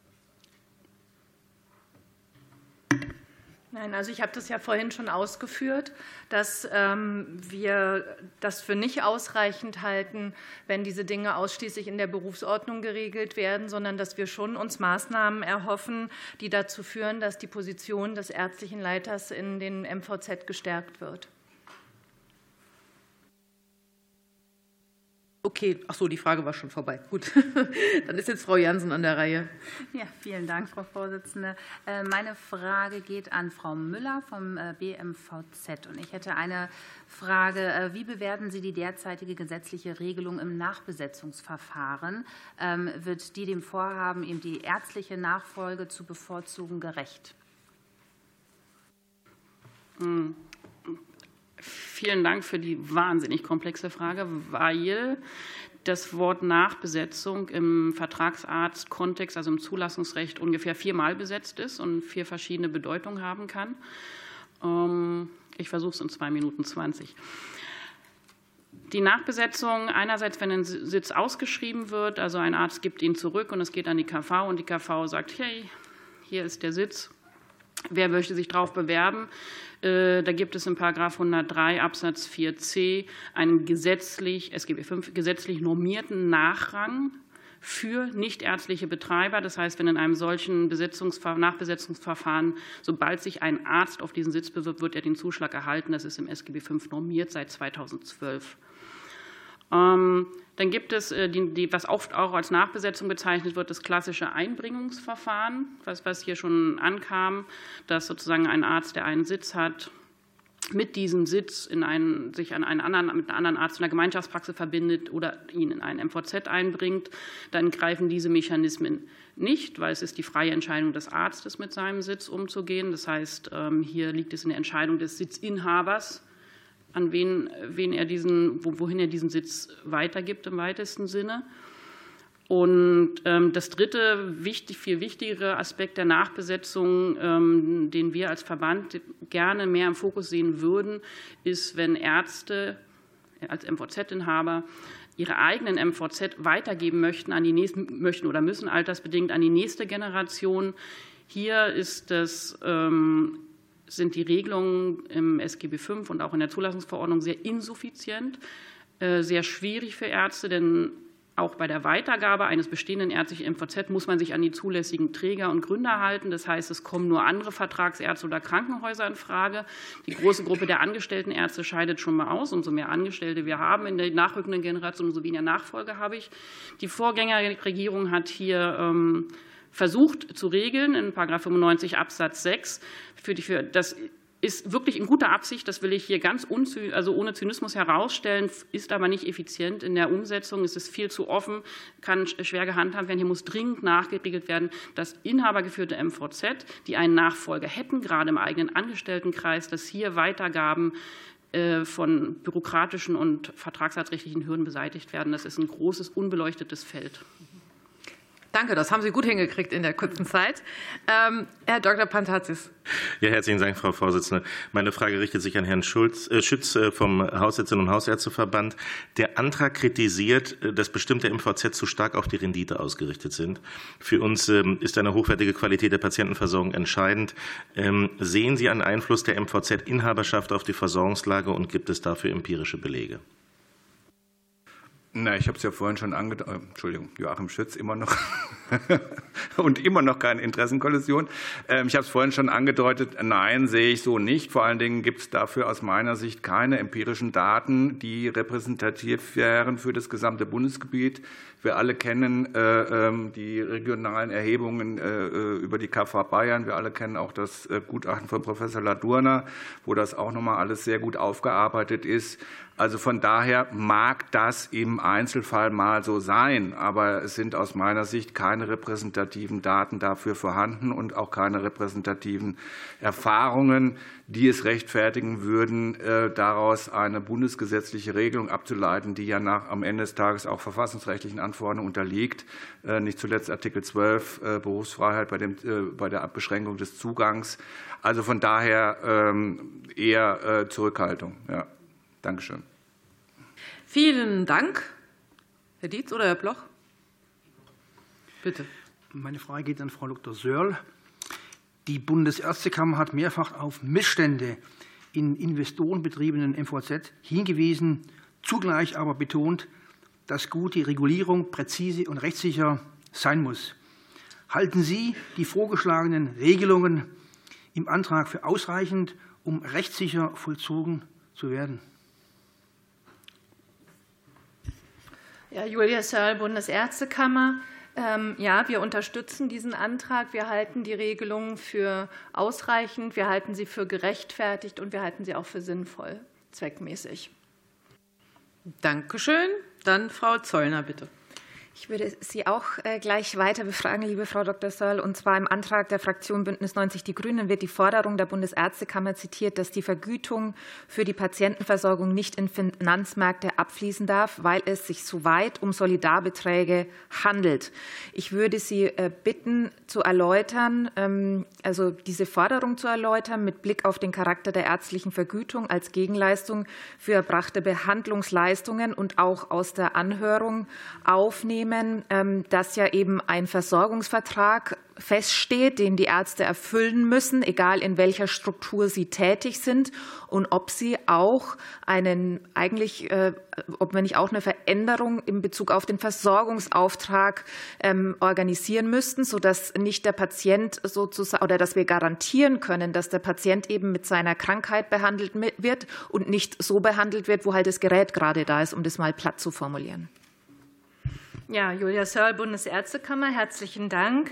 Nein, also ich habe das ja vorhin schon ausgeführt, dass ähm, wir das für nicht ausreichend halten, wenn diese Dinge ausschließlich in der Berufsordnung geregelt werden, sondern dass wir schon uns Maßnahmen erhoffen, die dazu führen, dass die Position des ärztlichen Leiters in den M V Z gestärkt wird. Okay, ach so, die Frage war schon vorbei. Gut, dann ist jetzt Frau Jansen an der Reihe. Ja, vielen Dank, Frau Vorsitzende. Meine Frage geht an Frau Müller vom B M V Z. Und ich hätte eine Frage: Wie bewerten Sie die derzeitige gesetzliche Regelung im Nachbesetzungsverfahren? Wird die dem Vorhaben, eben die ärztliche Nachfolge zu bevorzugen, gerecht? Hm. Vielen Dank für die wahnsinnig komplexe Frage, weil das Wort Nachbesetzung im Vertragsarztkontext, also im Zulassungsrecht, ungefähr viermal besetzt ist und vier verschiedene Bedeutungen haben kann. Ich versuche es in zwei Minuten zwanzig. Die Nachbesetzung einerseits, wenn ein Sitz ausgeschrieben wird, also ein Arzt gibt ihn zurück und es geht an die K V und die K V sagt, hey, hier ist der Sitz, wer möchte sich darauf bewerben? Da gibt es in Paragraph hundertdrei Absatz vier c einen gesetzlich, S G B fünf, gesetzlich normierten Nachrang für nichtärztliche Betreiber. Das heißt, wenn in einem solchen Besetzungsver- Nachbesetzungsverfahren, sobald sich ein Arzt auf diesen Sitz bewirbt, wird er den Zuschlag erhalten. Das ist im S G B fünf normiert seit zweitausendzwölf. Ähm, dann gibt es, äh, die, die, was oft auch als Nachbesetzung bezeichnet wird, das klassische Einbringungsverfahren, was, was hier schon ankam, dass sozusagen ein Arzt, der einen Sitz hat, mit diesem Sitz in einen, sich an einen anderen, mit einem anderen Arzt in der Gemeinschaftspraxis verbindet oder ihn in ein M V Z einbringt. Dann greifen diese Mechanismen nicht, weil es ist die freie Entscheidung des Arztes, mit seinem Sitz umzugehen. Das heißt, ähm, hier liegt es in der Entscheidung des Sitzinhabers, an wen, wen er diesen, wohin er diesen Sitz weitergibt im weitesten Sinne. Und ähm, das dritte, wichtig, viel wichtigere Aspekt der Nachbesetzung, ähm, den wir als Verband gerne mehr im Fokus sehen würden, ist, wenn Ärzte als M V Z-Inhaber ihre eigenen M V Z weitergeben möchten, an die nächsten, möchten oder müssen altersbedingt an die nächste Generation. Hier ist das ähm, sind die Regelungen im S G B fünf und auch in der Zulassungsverordnung sehr insuffizient, sehr schwierig für Ärzte, denn auch bei der Weitergabe eines bestehenden ärztlichen M V Z muss man sich an die zulässigen Träger und Gründer halten. Das heißt, es kommen nur andere Vertragsärzte oder Krankenhäuser in Frage. Die große Gruppe der angestellten Ärzte scheidet schon mal aus. Umso mehr Angestellte wir haben in der nachrückenden Generation, umso weniger Nachfolge habe ich. Die Vorgängerregierung hat hier ähm, versucht zu regeln in Paragraph fünfundneunzig Absatz sechs. Für die, für, das ist wirklich in guter Absicht, das will ich hier ganz unzy, also ohne Zynismus herausstellen, ist aber nicht effizient in der Umsetzung. Es ist viel zu offen, kann schwer gehandhabt werden. Hier muss dringend nachgeregelt werden, dass inhabergeführte M V Z, die einen Nachfolger hätten, gerade im eigenen Angestelltenkreis, dass hier Weitergaben von bürokratischen und vertragsarztrechtlichen Hürden beseitigt werden. Das ist ein großes, unbeleuchtetes Feld. Danke, das haben Sie gut hingekriegt in der kurzen Zeit. Ähm, Herr Doktor Pantatzis. Ja, herzlichen Dank, Frau Vorsitzende. Meine Frage richtet sich an Herrn Schulz, äh, Schütz vom Hausärztinnen- und Hausärzteverband. Der Antrag kritisiert, dass bestimmte M V Z zu stark auf die Rendite ausgerichtet sind. Für uns ähm, ist eine hochwertige Qualität der Patientenversorgung entscheidend. Ähm, sehen Sie einen Einfluss der M V Z-Inhaberschaft auf die Versorgungslage und gibt es dafür empirische Belege? Na, ich habe es ja vorhin schon angedeutet, Entschuldigung, Joachim Schütz immer noch und immer noch keine Interessenkollision. Ich habe es vorhin schon angedeutet, nein, sehe ich so nicht. Vor allen Dingen gibt es dafür aus meiner Sicht keine empirischen Daten, die repräsentativ wären für das gesamte Bundesgebiet. Wir alle kennen die regionalen Erhebungen über die K V Bayern. Wir alle kennen auch das Gutachten von Professor Ladurner, wo das auch noch mal alles sehr gut aufgearbeitet ist. Also von daher mag das im Einzelfall mal so sein, aber es sind aus meiner Sicht keine repräsentativen Daten dafür vorhanden und auch keine repräsentativen Erfahrungen, die es rechtfertigen würden, daraus eine bundesgesetzliche Regelung abzuleiten, die ja nach, am Ende des Tages auch verfassungsrechtlichen Anforderungen unterliegt. Nicht zuletzt Artikel zwölf Berufsfreiheit bei, dem, bei der Beschränkung des Zugangs. Also von daher eher Zurückhaltung. Ja. Dankeschön. Vielen Dank. Herr Dietz oder Herr Bloch? Bitte. Meine Frage geht an Frau Doktor Sörl. Die Bundesärztekammer hat mehrfach auf Missstände in investorenbetriebenen M V Z hingewiesen, zugleich aber betont, dass gute Regulierung präzise und rechtssicher sein muss. Halten Sie die vorgeschlagenen Regelungen im Antrag für ausreichend, um rechtssicher vollzogen zu werden? Ja, Julia Sörl, Bundesärztekammer. Ähm, ja, wir unterstützen diesen Antrag. Wir halten die Regelungen für ausreichend, wir halten sie für gerechtfertigt und wir halten sie auch für sinnvoll, zweckmäßig. Dankeschön. Dann Frau Zollner, bitte. Ich würde Sie auch gleich weiter befragen, liebe Frau Doktor Sörl. Und zwar im Antrag der Fraktion Bündnis neunzig Die Grünen wird die Forderung der Bundesärztekammer zitiert, dass die Vergütung für die Patientenversorgung nicht in Finanzmärkte abfließen darf, weil es sich so weit um Solidarbeträge handelt. Ich würde Sie bitten, zu erläutern, also diese Forderung zu erläutern mit Blick auf den Charakter der ärztlichen Vergütung als Gegenleistung für erbrachte Behandlungsleistungen und auch aus der Anhörung aufnehmen, dass ja eben ein Versorgungsvertrag feststeht, den die Ärzte erfüllen müssen, egal in welcher Struktur sie tätig sind, und ob sie auch einen eigentlich, äh, ob wir nicht auch eine Veränderung in Bezug auf den Versorgungsauftrag ähm, organisieren müssten, sodass nicht der Patient sozusagen oder dass wir garantieren können, dass der Patient eben mit seiner Krankheit behandelt wird und nicht so behandelt wird, wo halt das Gerät gerade da ist, um das mal platt zu formulieren. Ja, Julia Sörl, Bundesärztekammer, herzlichen Dank.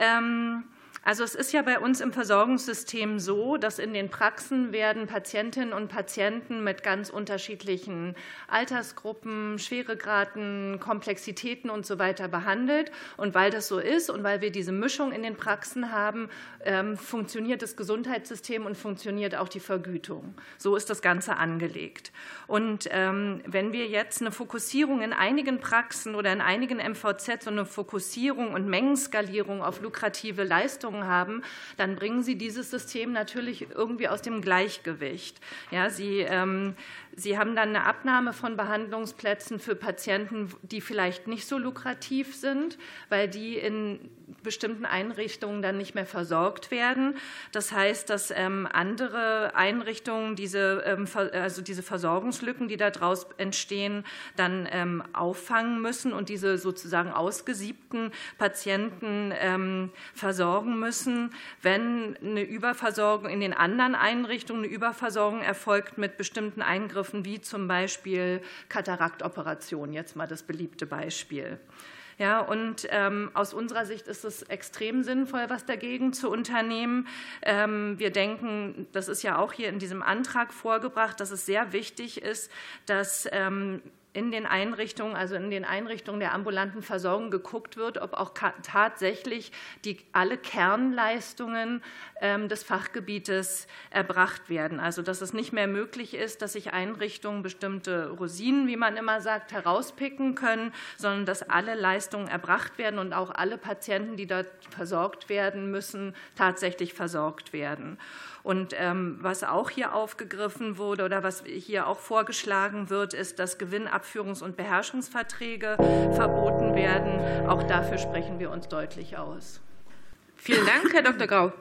Ähm Also es ist ja bei uns im Versorgungssystem so, dass in den Praxen werden Patientinnen und Patienten mit ganz unterschiedlichen Altersgruppen, Schweregraden, Komplexitäten und so weiter behandelt. Und weil das so ist und weil wir diese Mischung in den Praxen haben, ähm, funktioniert das Gesundheitssystem und funktioniert auch die Vergütung. So ist das Ganze angelegt. Und ähm, wenn wir jetzt eine Fokussierung in einigen Praxen oder in einigen M V Z, so eine Fokussierung und Mengenskalierung auf lukrative Leistungen haben, dann bringen Sie dieses System natürlich irgendwie aus dem Gleichgewicht. Ja, Sie, ähm, Sie haben dann eine Abnahme von Behandlungsplätzen für Patienten, die vielleicht nicht so lukrativ sind, weil die in bestimmten Einrichtungen dann nicht mehr versorgt werden. Das heißt, dass ähm, andere Einrichtungen diese, ähm, also diese Versorgungslücken, die daraus entstehen, dann ähm, auffangen müssen und diese sozusagen ausgesiebten Patienten ähm, versorgen müssen, wenn eine Überversorgung in den anderen Einrichtungen, eine Überversorgung erfolgt mit bestimmten Eingriffen, wie zum Beispiel Kataraktoperationen, jetzt mal das beliebte Beispiel. Ja, und ähm, aus unserer Sicht ist es extrem sinnvoll, was dagegen zu unternehmen. Ähm, wir denken, das ist ja auch hier in diesem Antrag vorgebracht, dass es sehr wichtig ist, dass ähm, in den Einrichtungen, also in den Einrichtungen der ambulanten Versorgung geguckt wird, ob auch tatsächlich die, alle Kernleistungen ähm, des Fachgebietes erbracht werden. Also dass es nicht mehr möglich ist, dass sich Einrichtungen bestimmte Rosinen, wie man immer sagt, herauspicken können, sondern dass alle Leistungen erbracht werden und auch alle Patienten, die dort versorgt werden müssen, tatsächlich versorgt werden. Und ähm, was auch hier aufgegriffen wurde oder was hier auch vorgeschlagen wird, ist, dass Gewinnabführungs- und Beherrschungsverträge verboten werden. Auch dafür sprechen wir uns deutlich aus. Vielen Dank, Herr Doktor Grau.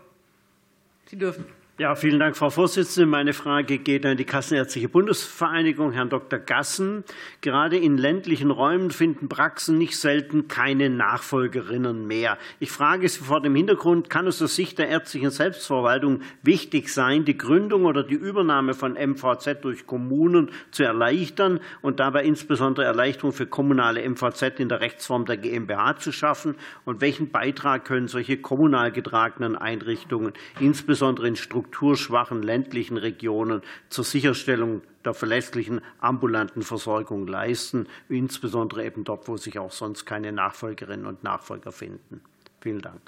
Sie dürfen. Ja, vielen Dank, Frau Vorsitzende. Meine Frage geht an die Kassenärztliche Bundesvereinigung, Herrn Doktor Gassen. Gerade in ländlichen Räumen finden Praxen nicht selten keine Nachfolgerinnen mehr. Ich frage Sie vor dem Hintergrund, kann es aus Sicht der ärztlichen Selbstverwaltung wichtig sein, die Gründung oder die Übernahme von M V Z durch Kommunen zu erleichtern und dabei insbesondere Erleichterung für kommunale M V Z in der Rechtsform der GmbH zu schaffen? Und welchen Beitrag können solche kommunal getragenen Einrichtungen, insbesondere in Strukturen, strukturschwachen ländlichen Regionen zur Sicherstellung der verlässlichen ambulanten Versorgung leisten, insbesondere eben dort, wo sich auch sonst keine Nachfolgerinnen und Nachfolger finden. Vielen Dank.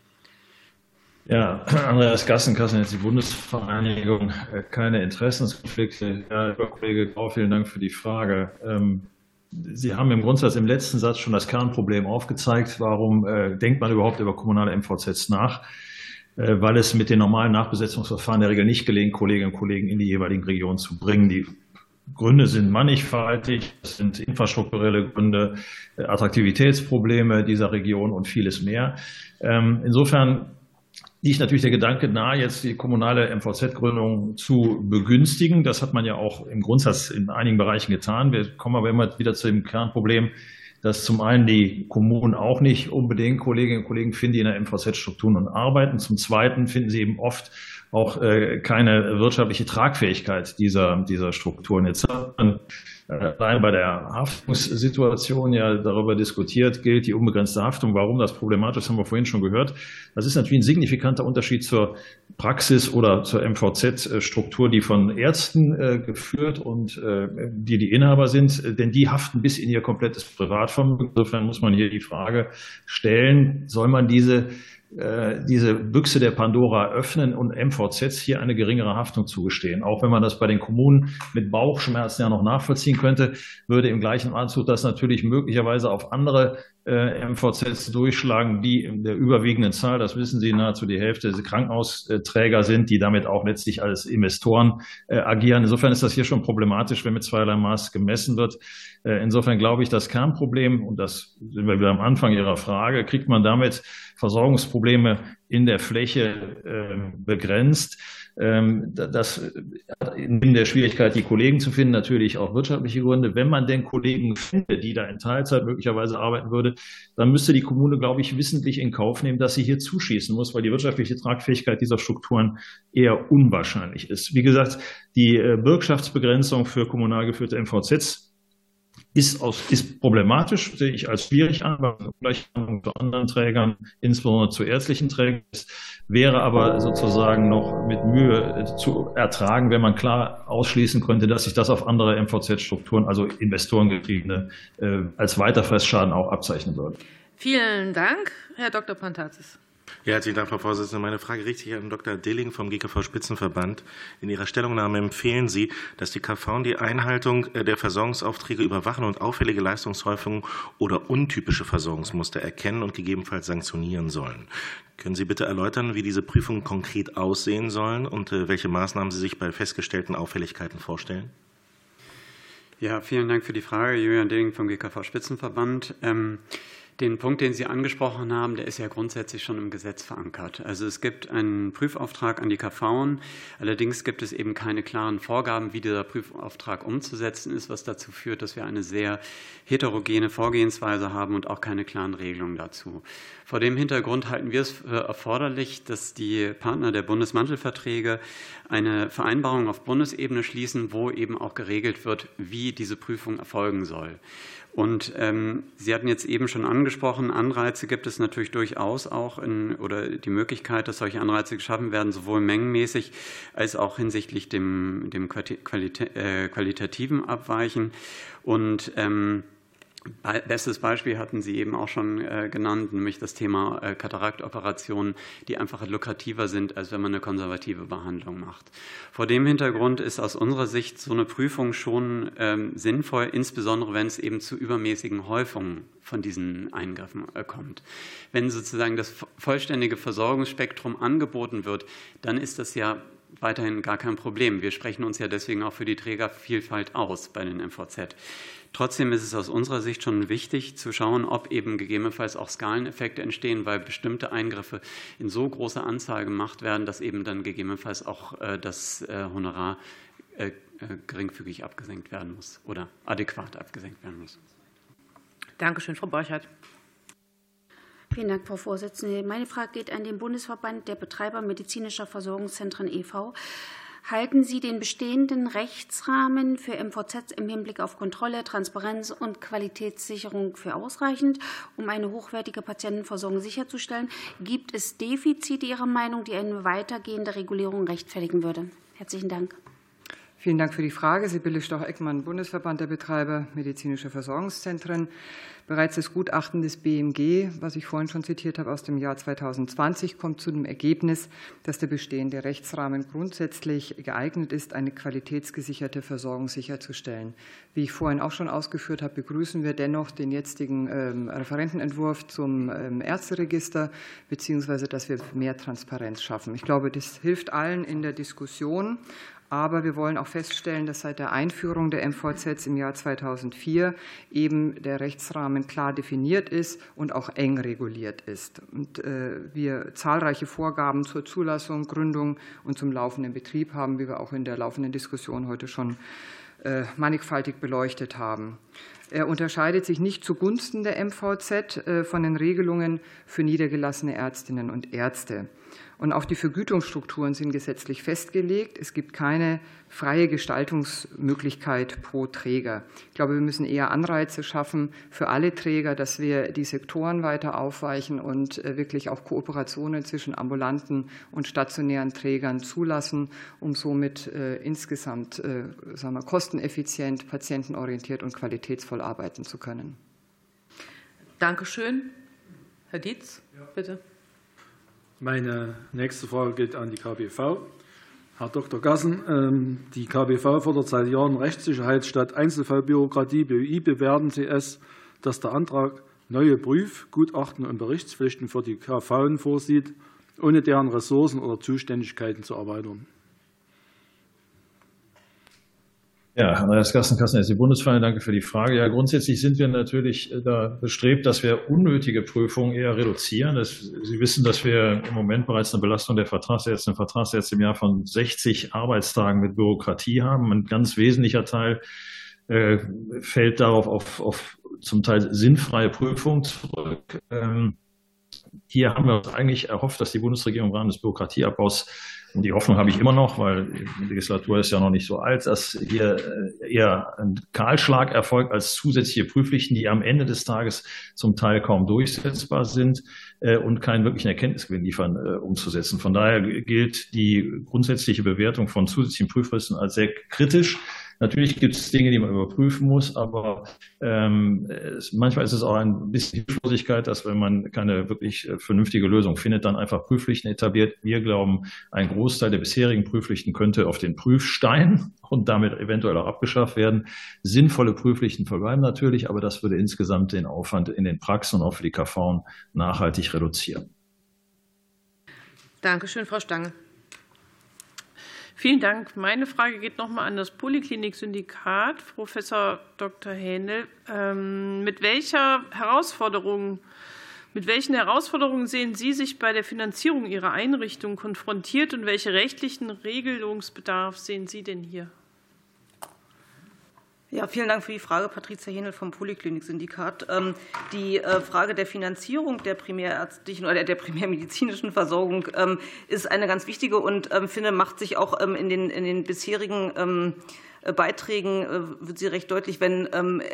Ja, Andreas Gassen, Kassenärztliche Bundesvereinigung, keine Interessenskonflikte. Ja, Kollege Grau, vielen Dank für die Frage. Sie haben im Grundsatz im letzten Satz schon das Kernproblem aufgezeigt. Warum denkt man überhaupt über kommunale M V Zs nach? Weil es mit den normalen Nachbesetzungsverfahren der Regel nicht gelingt, Kolleginnen und Kollegen in die jeweiligen Regionen zu bringen. Die Gründe sind mannigfaltig, das sind infrastrukturelle Gründe, Attraktivitätsprobleme dieser Region und vieles mehr. Insofern liegt natürlich der Gedanke nahe, jetzt die kommunale M V Z-Gründung zu begünstigen. Das hat man ja auch im Grundsatz in einigen Bereichen getan. Wir kommen aber immer wieder zu dem Kernproblem, dass zum einen die Kommunen auch nicht unbedingt Kolleginnen und Kollegen finden, die in der M V Z-Strukturen und arbeiten. Zum Zweiten finden sie eben oft auch keine wirtschaftliche Tragfähigkeit dieser, dieser Strukturen. Jetzt hat man allein bei der Haftungssituation ja darüber diskutiert, gilt die unbegrenzte Haftung. Warum das problematisch ist, haben wir vorhin schon gehört. Das ist natürlich ein signifikanter Unterschied zur Praxis oder zur M V Z-Struktur, die von Ärzten geführt und die die Inhaber sind, denn die haften bis in ihr komplettes Privatvermögen. Insofern muss man hier die Frage stellen, soll man diese diese Büchse der Pandora öffnen und M V Zs hier eine geringere Haftung zugestehen. Auch wenn man das bei den Kommunen mit Bauchschmerzen ja noch nachvollziehen könnte, würde im gleichen Anzug das natürlich möglicherweise auf andere M V Zs durchschlagen, die in der überwiegenden Zahl, das wissen Sie, nahezu die Hälfte Krankenhausträger sind, die damit auch letztlich als Investoren agieren. Insofern ist das hier schon problematisch, wenn mit zweierlei Maß gemessen wird. Insofern glaube ich, das Kernproblem, und das sind wir wieder am Anfang Ihrer Frage, kriegt man damit Versorgungsprobleme in der Fläche begrenzt. Das neben der Schwierigkeit, die Kollegen zu finden, natürlich auch wirtschaftliche Gründe. Wenn man denn Kollegen findet, die da in Teilzeit möglicherweise arbeiten würde, dann müsste die Kommune, glaube ich, wissentlich in Kauf nehmen, dass sie hier zuschießen muss, weil die wirtschaftliche Tragfähigkeit dieser Strukturen eher unwahrscheinlich ist. Wie gesagt, die Bürgschaftsbegrenzung für kommunal geführte M V Zs Ist, aus, ist problematisch, sehe ich als schwierig an, weil gleich zu anderen Trägern, insbesondere zu ärztlichen Trägern ist, wäre aber sozusagen noch mit Mühe zu ertragen, wenn man klar ausschließen könnte, dass sich das auf andere M V Z-Strukturen, also investorengetriebene, äh, als Weiterfressschaden auch abzeichnen würde. Vielen Dank, Herr Doktor Pantazis. Ja, herzlichen Dank, Frau Vorsitzende. Meine Frage richtet sich an Doktor Dilling vom G K V-Spitzenverband. In Ihrer Stellungnahme empfehlen Sie, dass die K V die Einhaltung der Versorgungsaufträge überwachen und auffällige Leistungshäufungen oder untypische Versorgungsmuster erkennen und gegebenenfalls sanktionieren sollen. Können Sie bitte erläutern, wie diese Prüfungen konkret aussehen sollen und welche Maßnahmen Sie sich bei festgestellten Auffälligkeiten vorstellen? Ja, vielen Dank für die Frage. Julian Dilling vom G K V-Spitzenverband. Ähm, Den Punkt, den Sie angesprochen haben, der ist ja grundsätzlich schon im Gesetz verankert. Also es gibt einen Prüfauftrag an die K V. Allerdings gibt es eben keine klaren Vorgaben, wie dieser Prüfauftrag umzusetzen ist, was dazu führt, dass wir eine sehr heterogene Vorgehensweise haben und auch keine klaren Regelungen dazu. Vor dem Hintergrund halten wir es für erforderlich, dass die Partner der Bundesmantelverträge eine Vereinbarung auf Bundesebene schließen, wo eben auch geregelt wird, wie diese Prüfung erfolgen soll. Und ähm, Sie hatten jetzt eben schon angesprochen, Anreize gibt es natürlich durchaus auch in, oder die Möglichkeit, dass solche Anreize geschaffen werden, sowohl mengenmäßig als auch hinsichtlich dem, dem Qualitä äh, qualitativen Abweichen. Und ähm, bestes Beispiel hatten Sie eben auch schon äh, genannt, nämlich das Thema äh, Kataraktoperationen, die einfach lukrativer sind, als wenn man eine konservative Behandlung macht. Vor dem Hintergrund ist aus unserer Sicht so eine Prüfung schon ähm, sinnvoll, insbesondere wenn es eben zu übermäßigen Häufungen von diesen Eingriffen äh, kommt. Wenn sozusagen das vollständige Versorgungsspektrum angeboten wird, dann ist das ja weiterhin gar kein Problem. Wir sprechen uns ja deswegen auch für die Trägervielfalt aus bei den M V Z. Trotzdem ist es aus unserer Sicht schon wichtig zu schauen, ob eben gegebenenfalls auch Skaleneffekte entstehen, weil bestimmte Eingriffe in so großer Anzahl gemacht werden, dass eben dann gegebenenfalls auch das Honorar geringfügig abgesenkt werden muss oder adäquat abgesenkt werden muss. Dankeschön, Frau Borchardt. Vielen Dank, Frau Vorsitzende. Meine Frage geht an den Bundesverband der Betreiber medizinischer Versorgungszentren e V Halten Sie den bestehenden Rechtsrahmen für M V Zs im Hinblick auf Kontrolle, Transparenz und Qualitätssicherung für ausreichend, um eine hochwertige Patientenversorgung sicherzustellen? Gibt es Defizite Ihrer Meinung, die eine weitergehende Regulierung rechtfertigen würde? Herzlichen Dank. Vielen Dank für die Frage. Sibylle Stoch-Eckmann, Bundesverband der Betreiber medizinischer Versorgungszentren. Bereits das Gutachten des B M G, was ich vorhin schon zitiert habe, aus dem Jahr zweitausendzwanzig, kommt zu dem Ergebnis, dass der bestehende Rechtsrahmen grundsätzlich geeignet ist, eine qualitätsgesicherte Versorgung sicherzustellen. Wie ich vorhin auch schon ausgeführt habe, begrüßen wir dennoch den jetzigen ähm, Referentenentwurf zum ähm, Ärzteregister, beziehungsweise dass wir mehr Transparenz schaffen. Ich glaube, das hilft allen in der Diskussion. Aber wir wollen auch feststellen, dass seit der Einführung der M V Zs im Jahr zweitausendvier eben der Rechtsrahmen klar definiert ist und auch eng reguliert ist. Und äh, wir zahlreiche Vorgaben zur Zulassung, Gründung und zum laufenden Betrieb haben, wie wir auch in der laufenden Diskussion heute schon äh, mannigfaltig beleuchtet haben. Er unterscheidet sich nicht zugunsten der M V Z äh, von den Regelungen für niedergelassene Ärztinnen und Ärzte. Und auch die Vergütungsstrukturen sind gesetzlich festgelegt. Es gibt keine freie Gestaltungsmöglichkeit pro Träger. Ich glaube, wir müssen eher Anreize schaffen für alle Träger, dass wir die Sektoren weiter aufweichen und wirklich auch Kooperationen zwischen ambulanten und stationären Trägern zulassen, um somit äh, insgesamt äh, sagen wir, kosteneffizient, patientenorientiert und qualitätsvoll arbeiten zu können. Dankeschön. Herr Dietz, bitte. Meine nächste Frage geht an die K B V. Herr Doktor Gassen, die K B V fordert seit Jahren Rechtssicherheit statt Einzelfallbürokratie. B U I bewerten Sie es, dass der Antrag neue Prüf-, Gutachten und Berichtspflichten für die K V vorsieht, ohne deren Ressourcen oder Zuständigkeiten zu erweitern? Ja, Andreas Gassen, Kassenärztliche Bundesvereinigung, danke für die Frage. Ja, grundsätzlich sind wir natürlich da bestrebt, dass wir unnötige Prüfungen eher reduzieren. Das, Sie wissen, dass wir im Moment bereits eine Belastung der Vertragsärztinnen und Vertragsärzte im Jahr von sechzig Arbeitstagen mit Bürokratie haben. Ein ganz wesentlicher Teil äh, fällt darauf auf, auf zum Teil sinnfreie Prüfungen zurück. Ähm, hier haben wir uns eigentlich erhofft, dass die Bundesregierung im Rahmen des Bürokratieabbaus, und die Hoffnung habe ich immer noch, weil die Legislatur ist ja noch nicht so alt, dass hier eher ein Kahlschlag erfolgt als zusätzliche Prüfpflichten, die am Ende des Tages zum Teil kaum durchsetzbar sind und keinen wirklichen Erkenntnisgewinn liefern, umzusetzen. Von daher gilt die grundsätzliche Bewertung von zusätzlichen Prüffristen als sehr kritisch. Natürlich gibt es Dinge, die man überprüfen muss, aber ähm, es, manchmal ist es auch ein bisschen Hilflosigkeit, dass wenn man keine wirklich vernünftige Lösung findet, dann einfach Prüfpflichten etabliert. Wir glauben, ein Großteil der bisherigen Prüfpflichten könnte auf den Prüfstein und damit eventuell auch abgeschafft werden. Sinnvolle Prüfpflichten verbleiben natürlich, aber das würde insgesamt den Aufwand in den Praxen und auch für die K V nachhaltig reduzieren. Dankeschön, Frau Stange. Vielen Dank. Meine Frage geht noch mal an das Poliklinik-Syndikat. Professor Doktor Hähnel, ähm, mit welcher Herausforderung, mit welchen Herausforderungen sehen Sie sich bei der Finanzierung Ihrer Einrichtung konfrontiert und welche rechtlichen Regelungsbedarf sehen Sie denn hier? Ja, vielen Dank für die Frage, Patricia Hähnel vom Poliklinik-Syndikat. Die Frage der Finanzierung der primärärztlichen oder der primärmedizinischen Versorgung ist eine ganz wichtige und finde, macht sich auch in den, in den bisherigen Beiträgen, wird sie recht deutlich, wenn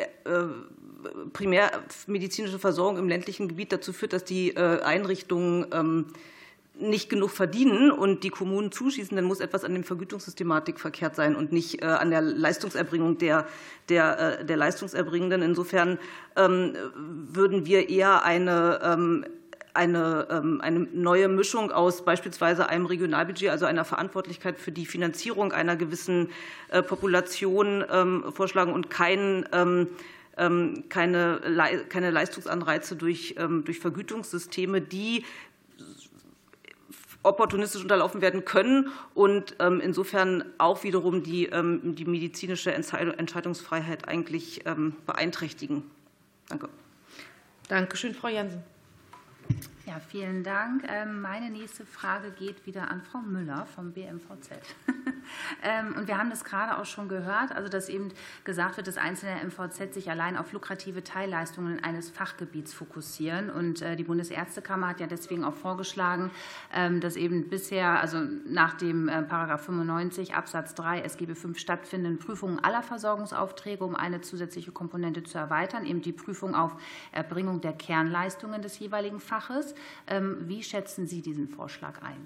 primärmedizinische Versorgung im ländlichen Gebiet dazu führt, dass die Einrichtungen nicht genug verdienen und die Kommunen zuschießen, dann muss etwas an der Vergütungssystematik verkehrt sein und nicht äh, an der Leistungserbringung der, der, äh, der Leistungserbringenden. Insofern ähm, würden wir eher eine, ähm, eine, ähm, eine neue Mischung aus beispielsweise einem Regionalbudget, also einer Verantwortlichkeit für die Finanzierung einer gewissen äh, Population ähm, vorschlagen und kein ähm, keine, keine Leistungsanreize durch, durch Vergütungssysteme, die opportunistisch unterlaufen werden können und ähm, insofern auch wiederum die, ähm, die medizinische Entscheidungsfreiheit eigentlich ähm, beeinträchtigen. Danke. Dankeschön, Frau Jansen. Ja, vielen Dank. Meine nächste Frage geht wieder an Frau Müller vom B M V Z. Und wir haben das gerade auch schon gehört, also dass eben gesagt wird, dass einzelne M V Z sich allein auf lukrative Teilleistungen eines Fachgebiets fokussieren. Und die Bundesärztekammer hat ja deswegen auch vorgeschlagen, dass eben bisher, also nach dem Paragraph fünfundneunzig Absatz drei S G B fünf stattfindenden Prüfungen aller Versorgungsaufträge, um eine zusätzliche Komponente zu erweitern, eben die Prüfung auf Erbringung der Kernleistungen des jeweiligen Faches. Wie schätzen Sie diesen Vorschlag ein?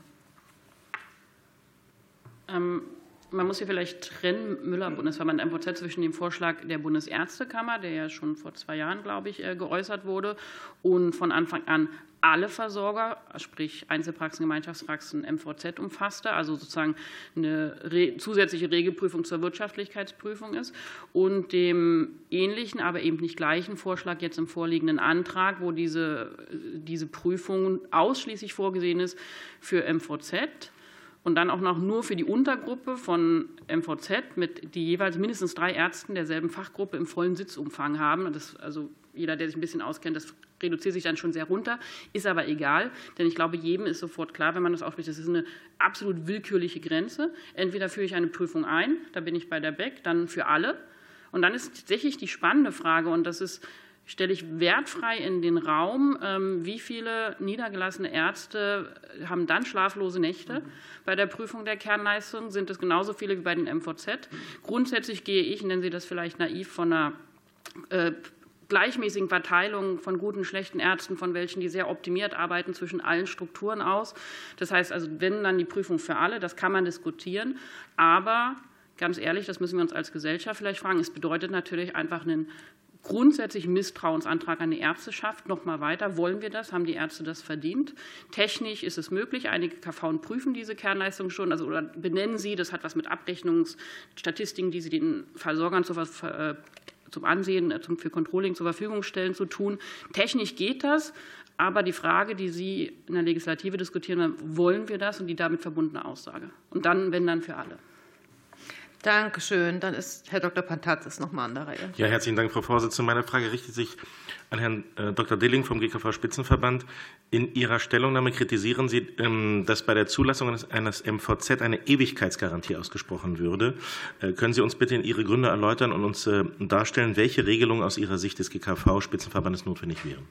Ähm, man muss hier vielleicht trennen, Müller, Bundesverband M V Z, zwischen dem Vorschlag der Bundesärztekammer, der ja schon vor zwei Jahren, glaube ich, geäußert wurde, und von Anfang an alle Versorger, sprich Einzelpraxen, Gemeinschaftspraxen, M V Z umfasste, also sozusagen eine zusätzliche Regelprüfung zur Wirtschaftlichkeitsprüfung ist, und dem ähnlichen, aber eben nicht gleichen Vorschlag jetzt im vorliegenden Antrag, wo diese, diese Prüfung ausschließlich vorgesehen ist für M V Z. Und dann auch noch nur für die Untergruppe von M V Z, mit die jeweils mindestens drei Ärzten derselben Fachgruppe im vollen Sitzumfang haben. Das, also jeder, der sich ein bisschen auskennt, das reduziert sich dann schon sehr runter, ist aber egal, denn ich glaube, jedem ist sofort klar, wenn man das ausspricht, das ist eine absolut willkürliche Grenze. Entweder führe ich eine Prüfung ein, da bin ich bei der B E C, dann für alle. Und dann ist tatsächlich die spannende Frage, und das ist stelle ich wertfrei in den Raum, wie viele niedergelassene Ärzte haben dann schlaflose Nächte bei der Prüfung der Kernleistung? Sind es genauso viele wie bei den M V Z? Grundsätzlich gehe ich, nennen Sie das vielleicht naiv, von einer äh, gleichmäßigen Verteilung von guten, schlechten Ärzten, von welchen, die sehr optimiert arbeiten, zwischen allen Strukturen aus. Das heißt also, wenn dann die Prüfung für alle, das kann man diskutieren. Aber ganz ehrlich, das müssen wir uns als Gesellschaft vielleicht fragen, es bedeutet natürlich einfach einen grundsätzlichen Misstrauensantrag an die Ärzteschaft. Noch mal weiter, wollen wir das? Haben die Ärzte das verdient? Technisch ist es möglich. Einige K V prüfen diese Kernleistung schon, also oder benennen sie. Das hat was mit Abrechnungsstatistiken, die sie den Versorgern zur zum Ansehen, zum, für Controlling zur Verfügung stellen, zu tun. Technisch geht das, aber die Frage, die Sie in der Legislative diskutieren, wollen wir das und die damit verbundene Aussage. Und dann, wenn dann für alle. Danke schön. Dann ist Herr Doktor Pantazis noch mal an der Reihe. Ja, herzlichen Dank, Frau Vorsitzende. Meine Frage richtet sich an Herrn Doktor Dilling vom G K V-Spitzenverband. In Ihrer Stellungnahme kritisieren Sie, dass bei der Zulassung eines M V Z eine Ewigkeitsgarantie ausgesprochen würde. Können Sie uns bitte in Ihre Gründe erläutern und uns darstellen, welche Regelungen aus Ihrer Sicht des G K V-Spitzenverbandes notwendig wären?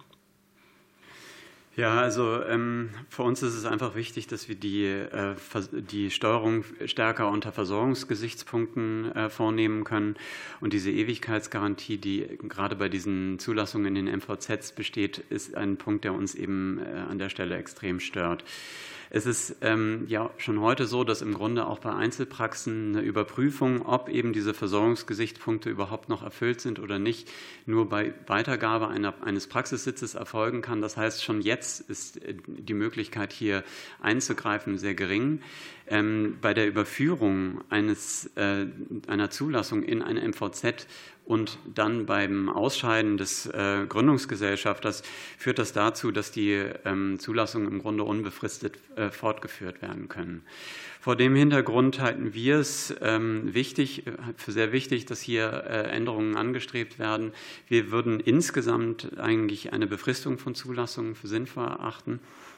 Ja, also ähm, für uns ist es einfach wichtig, dass wir die, äh, die Steuerung stärker unter Versorgungsgesichtspunkten äh, vornehmen können. Und diese Ewigkeitsgarantie, die gerade bei diesen Zulassungen in den M V Zs besteht, ist ein Punkt, der uns eben äh, an der Stelle extrem stört. Es ist ähm, ja schon heute so, dass im Grunde auch bei Einzelpraxen eine Überprüfung, ob eben diese Versorgungsgesichtspunkte überhaupt noch erfüllt sind oder nicht, nur bei Weitergabe einer, eines Praxissitzes erfolgen kann. Das heißt, schon jetzt ist die Möglichkeit, hier einzugreifen, sehr gering. Ähm, bei der Überführung eines, äh, einer Zulassung in eine M V Z und dann beim Ausscheiden des äh, Gründungsgesellschafters führt das dazu, dass die ähm, Zulassungen im Grunde unbefristet äh, fortgeführt werden können. Vor dem Hintergrund halten wir es ähm, wichtig, für sehr wichtig, dass hier äh, Änderungen angestrebt werden. Wir würden insgesamt eigentlich eine Befristung von Zulassungen für sinnvoll erachten.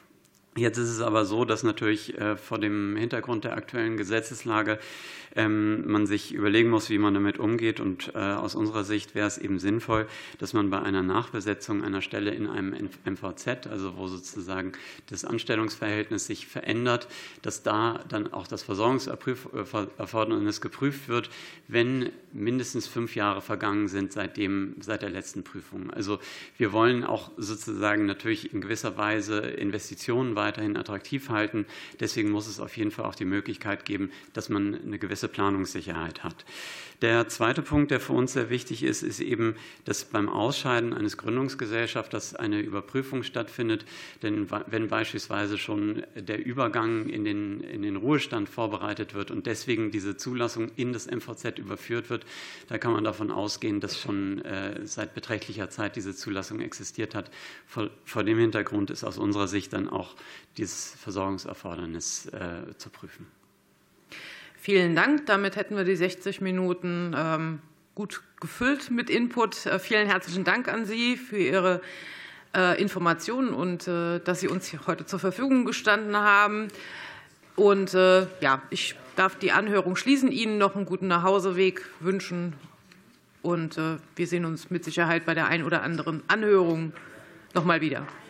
Jetzt ist es aber so, dass natürlich äh, vor dem Hintergrund der aktuellen Gesetzeslage ähm, man sich überlegen muss, wie man damit umgeht. Und äh, aus unserer Sicht wäre es eben sinnvoll, dass man bei einer Nachbesetzung einer Stelle in einem M V Z, also wo sozusagen das Anstellungsverhältnis sich verändert, dass da dann auch das Versorgungserfordernis geprüft wird, wenn mindestens fünf Jahre vergangen sind seitdem, seit der letzten Prüfung. Also wir wollen auch sozusagen natürlich in gewisser Weise Investitionen weiterhin attraktiv halten. Deswegen muss es auf jeden Fall auch die Möglichkeit geben, dass man eine gewisse Planungssicherheit hat. Der zweite Punkt, der für uns sehr wichtig ist, ist eben, dass beim Ausscheiden eines Gründungsgesellschafters eine Überprüfung stattfindet. Denn wenn beispielsweise schon der Übergang in den, in den Ruhestand vorbereitet wird und deswegen diese Zulassung in das M V Z überführt wird, da kann man davon ausgehen, dass schon äh, seit beträchtlicher Zeit diese Zulassung existiert hat. Vor, vor dem Hintergrund ist aus unserer Sicht dann auch dieses Versorgungserfordernis äh, zu prüfen. Vielen Dank. Damit hätten wir die sechzig Minuten ähm, gut gefüllt mit Input. Äh, vielen herzlichen Dank an Sie für Ihre äh, Informationen und äh, dass Sie uns heute zur Verfügung gestanden haben. Und äh, ja, ich darf die Anhörung schließen, Ihnen noch einen guten Nachhauseweg wünschen. Und äh, wir sehen uns mit Sicherheit bei der einen oder anderen Anhörung noch mal wieder.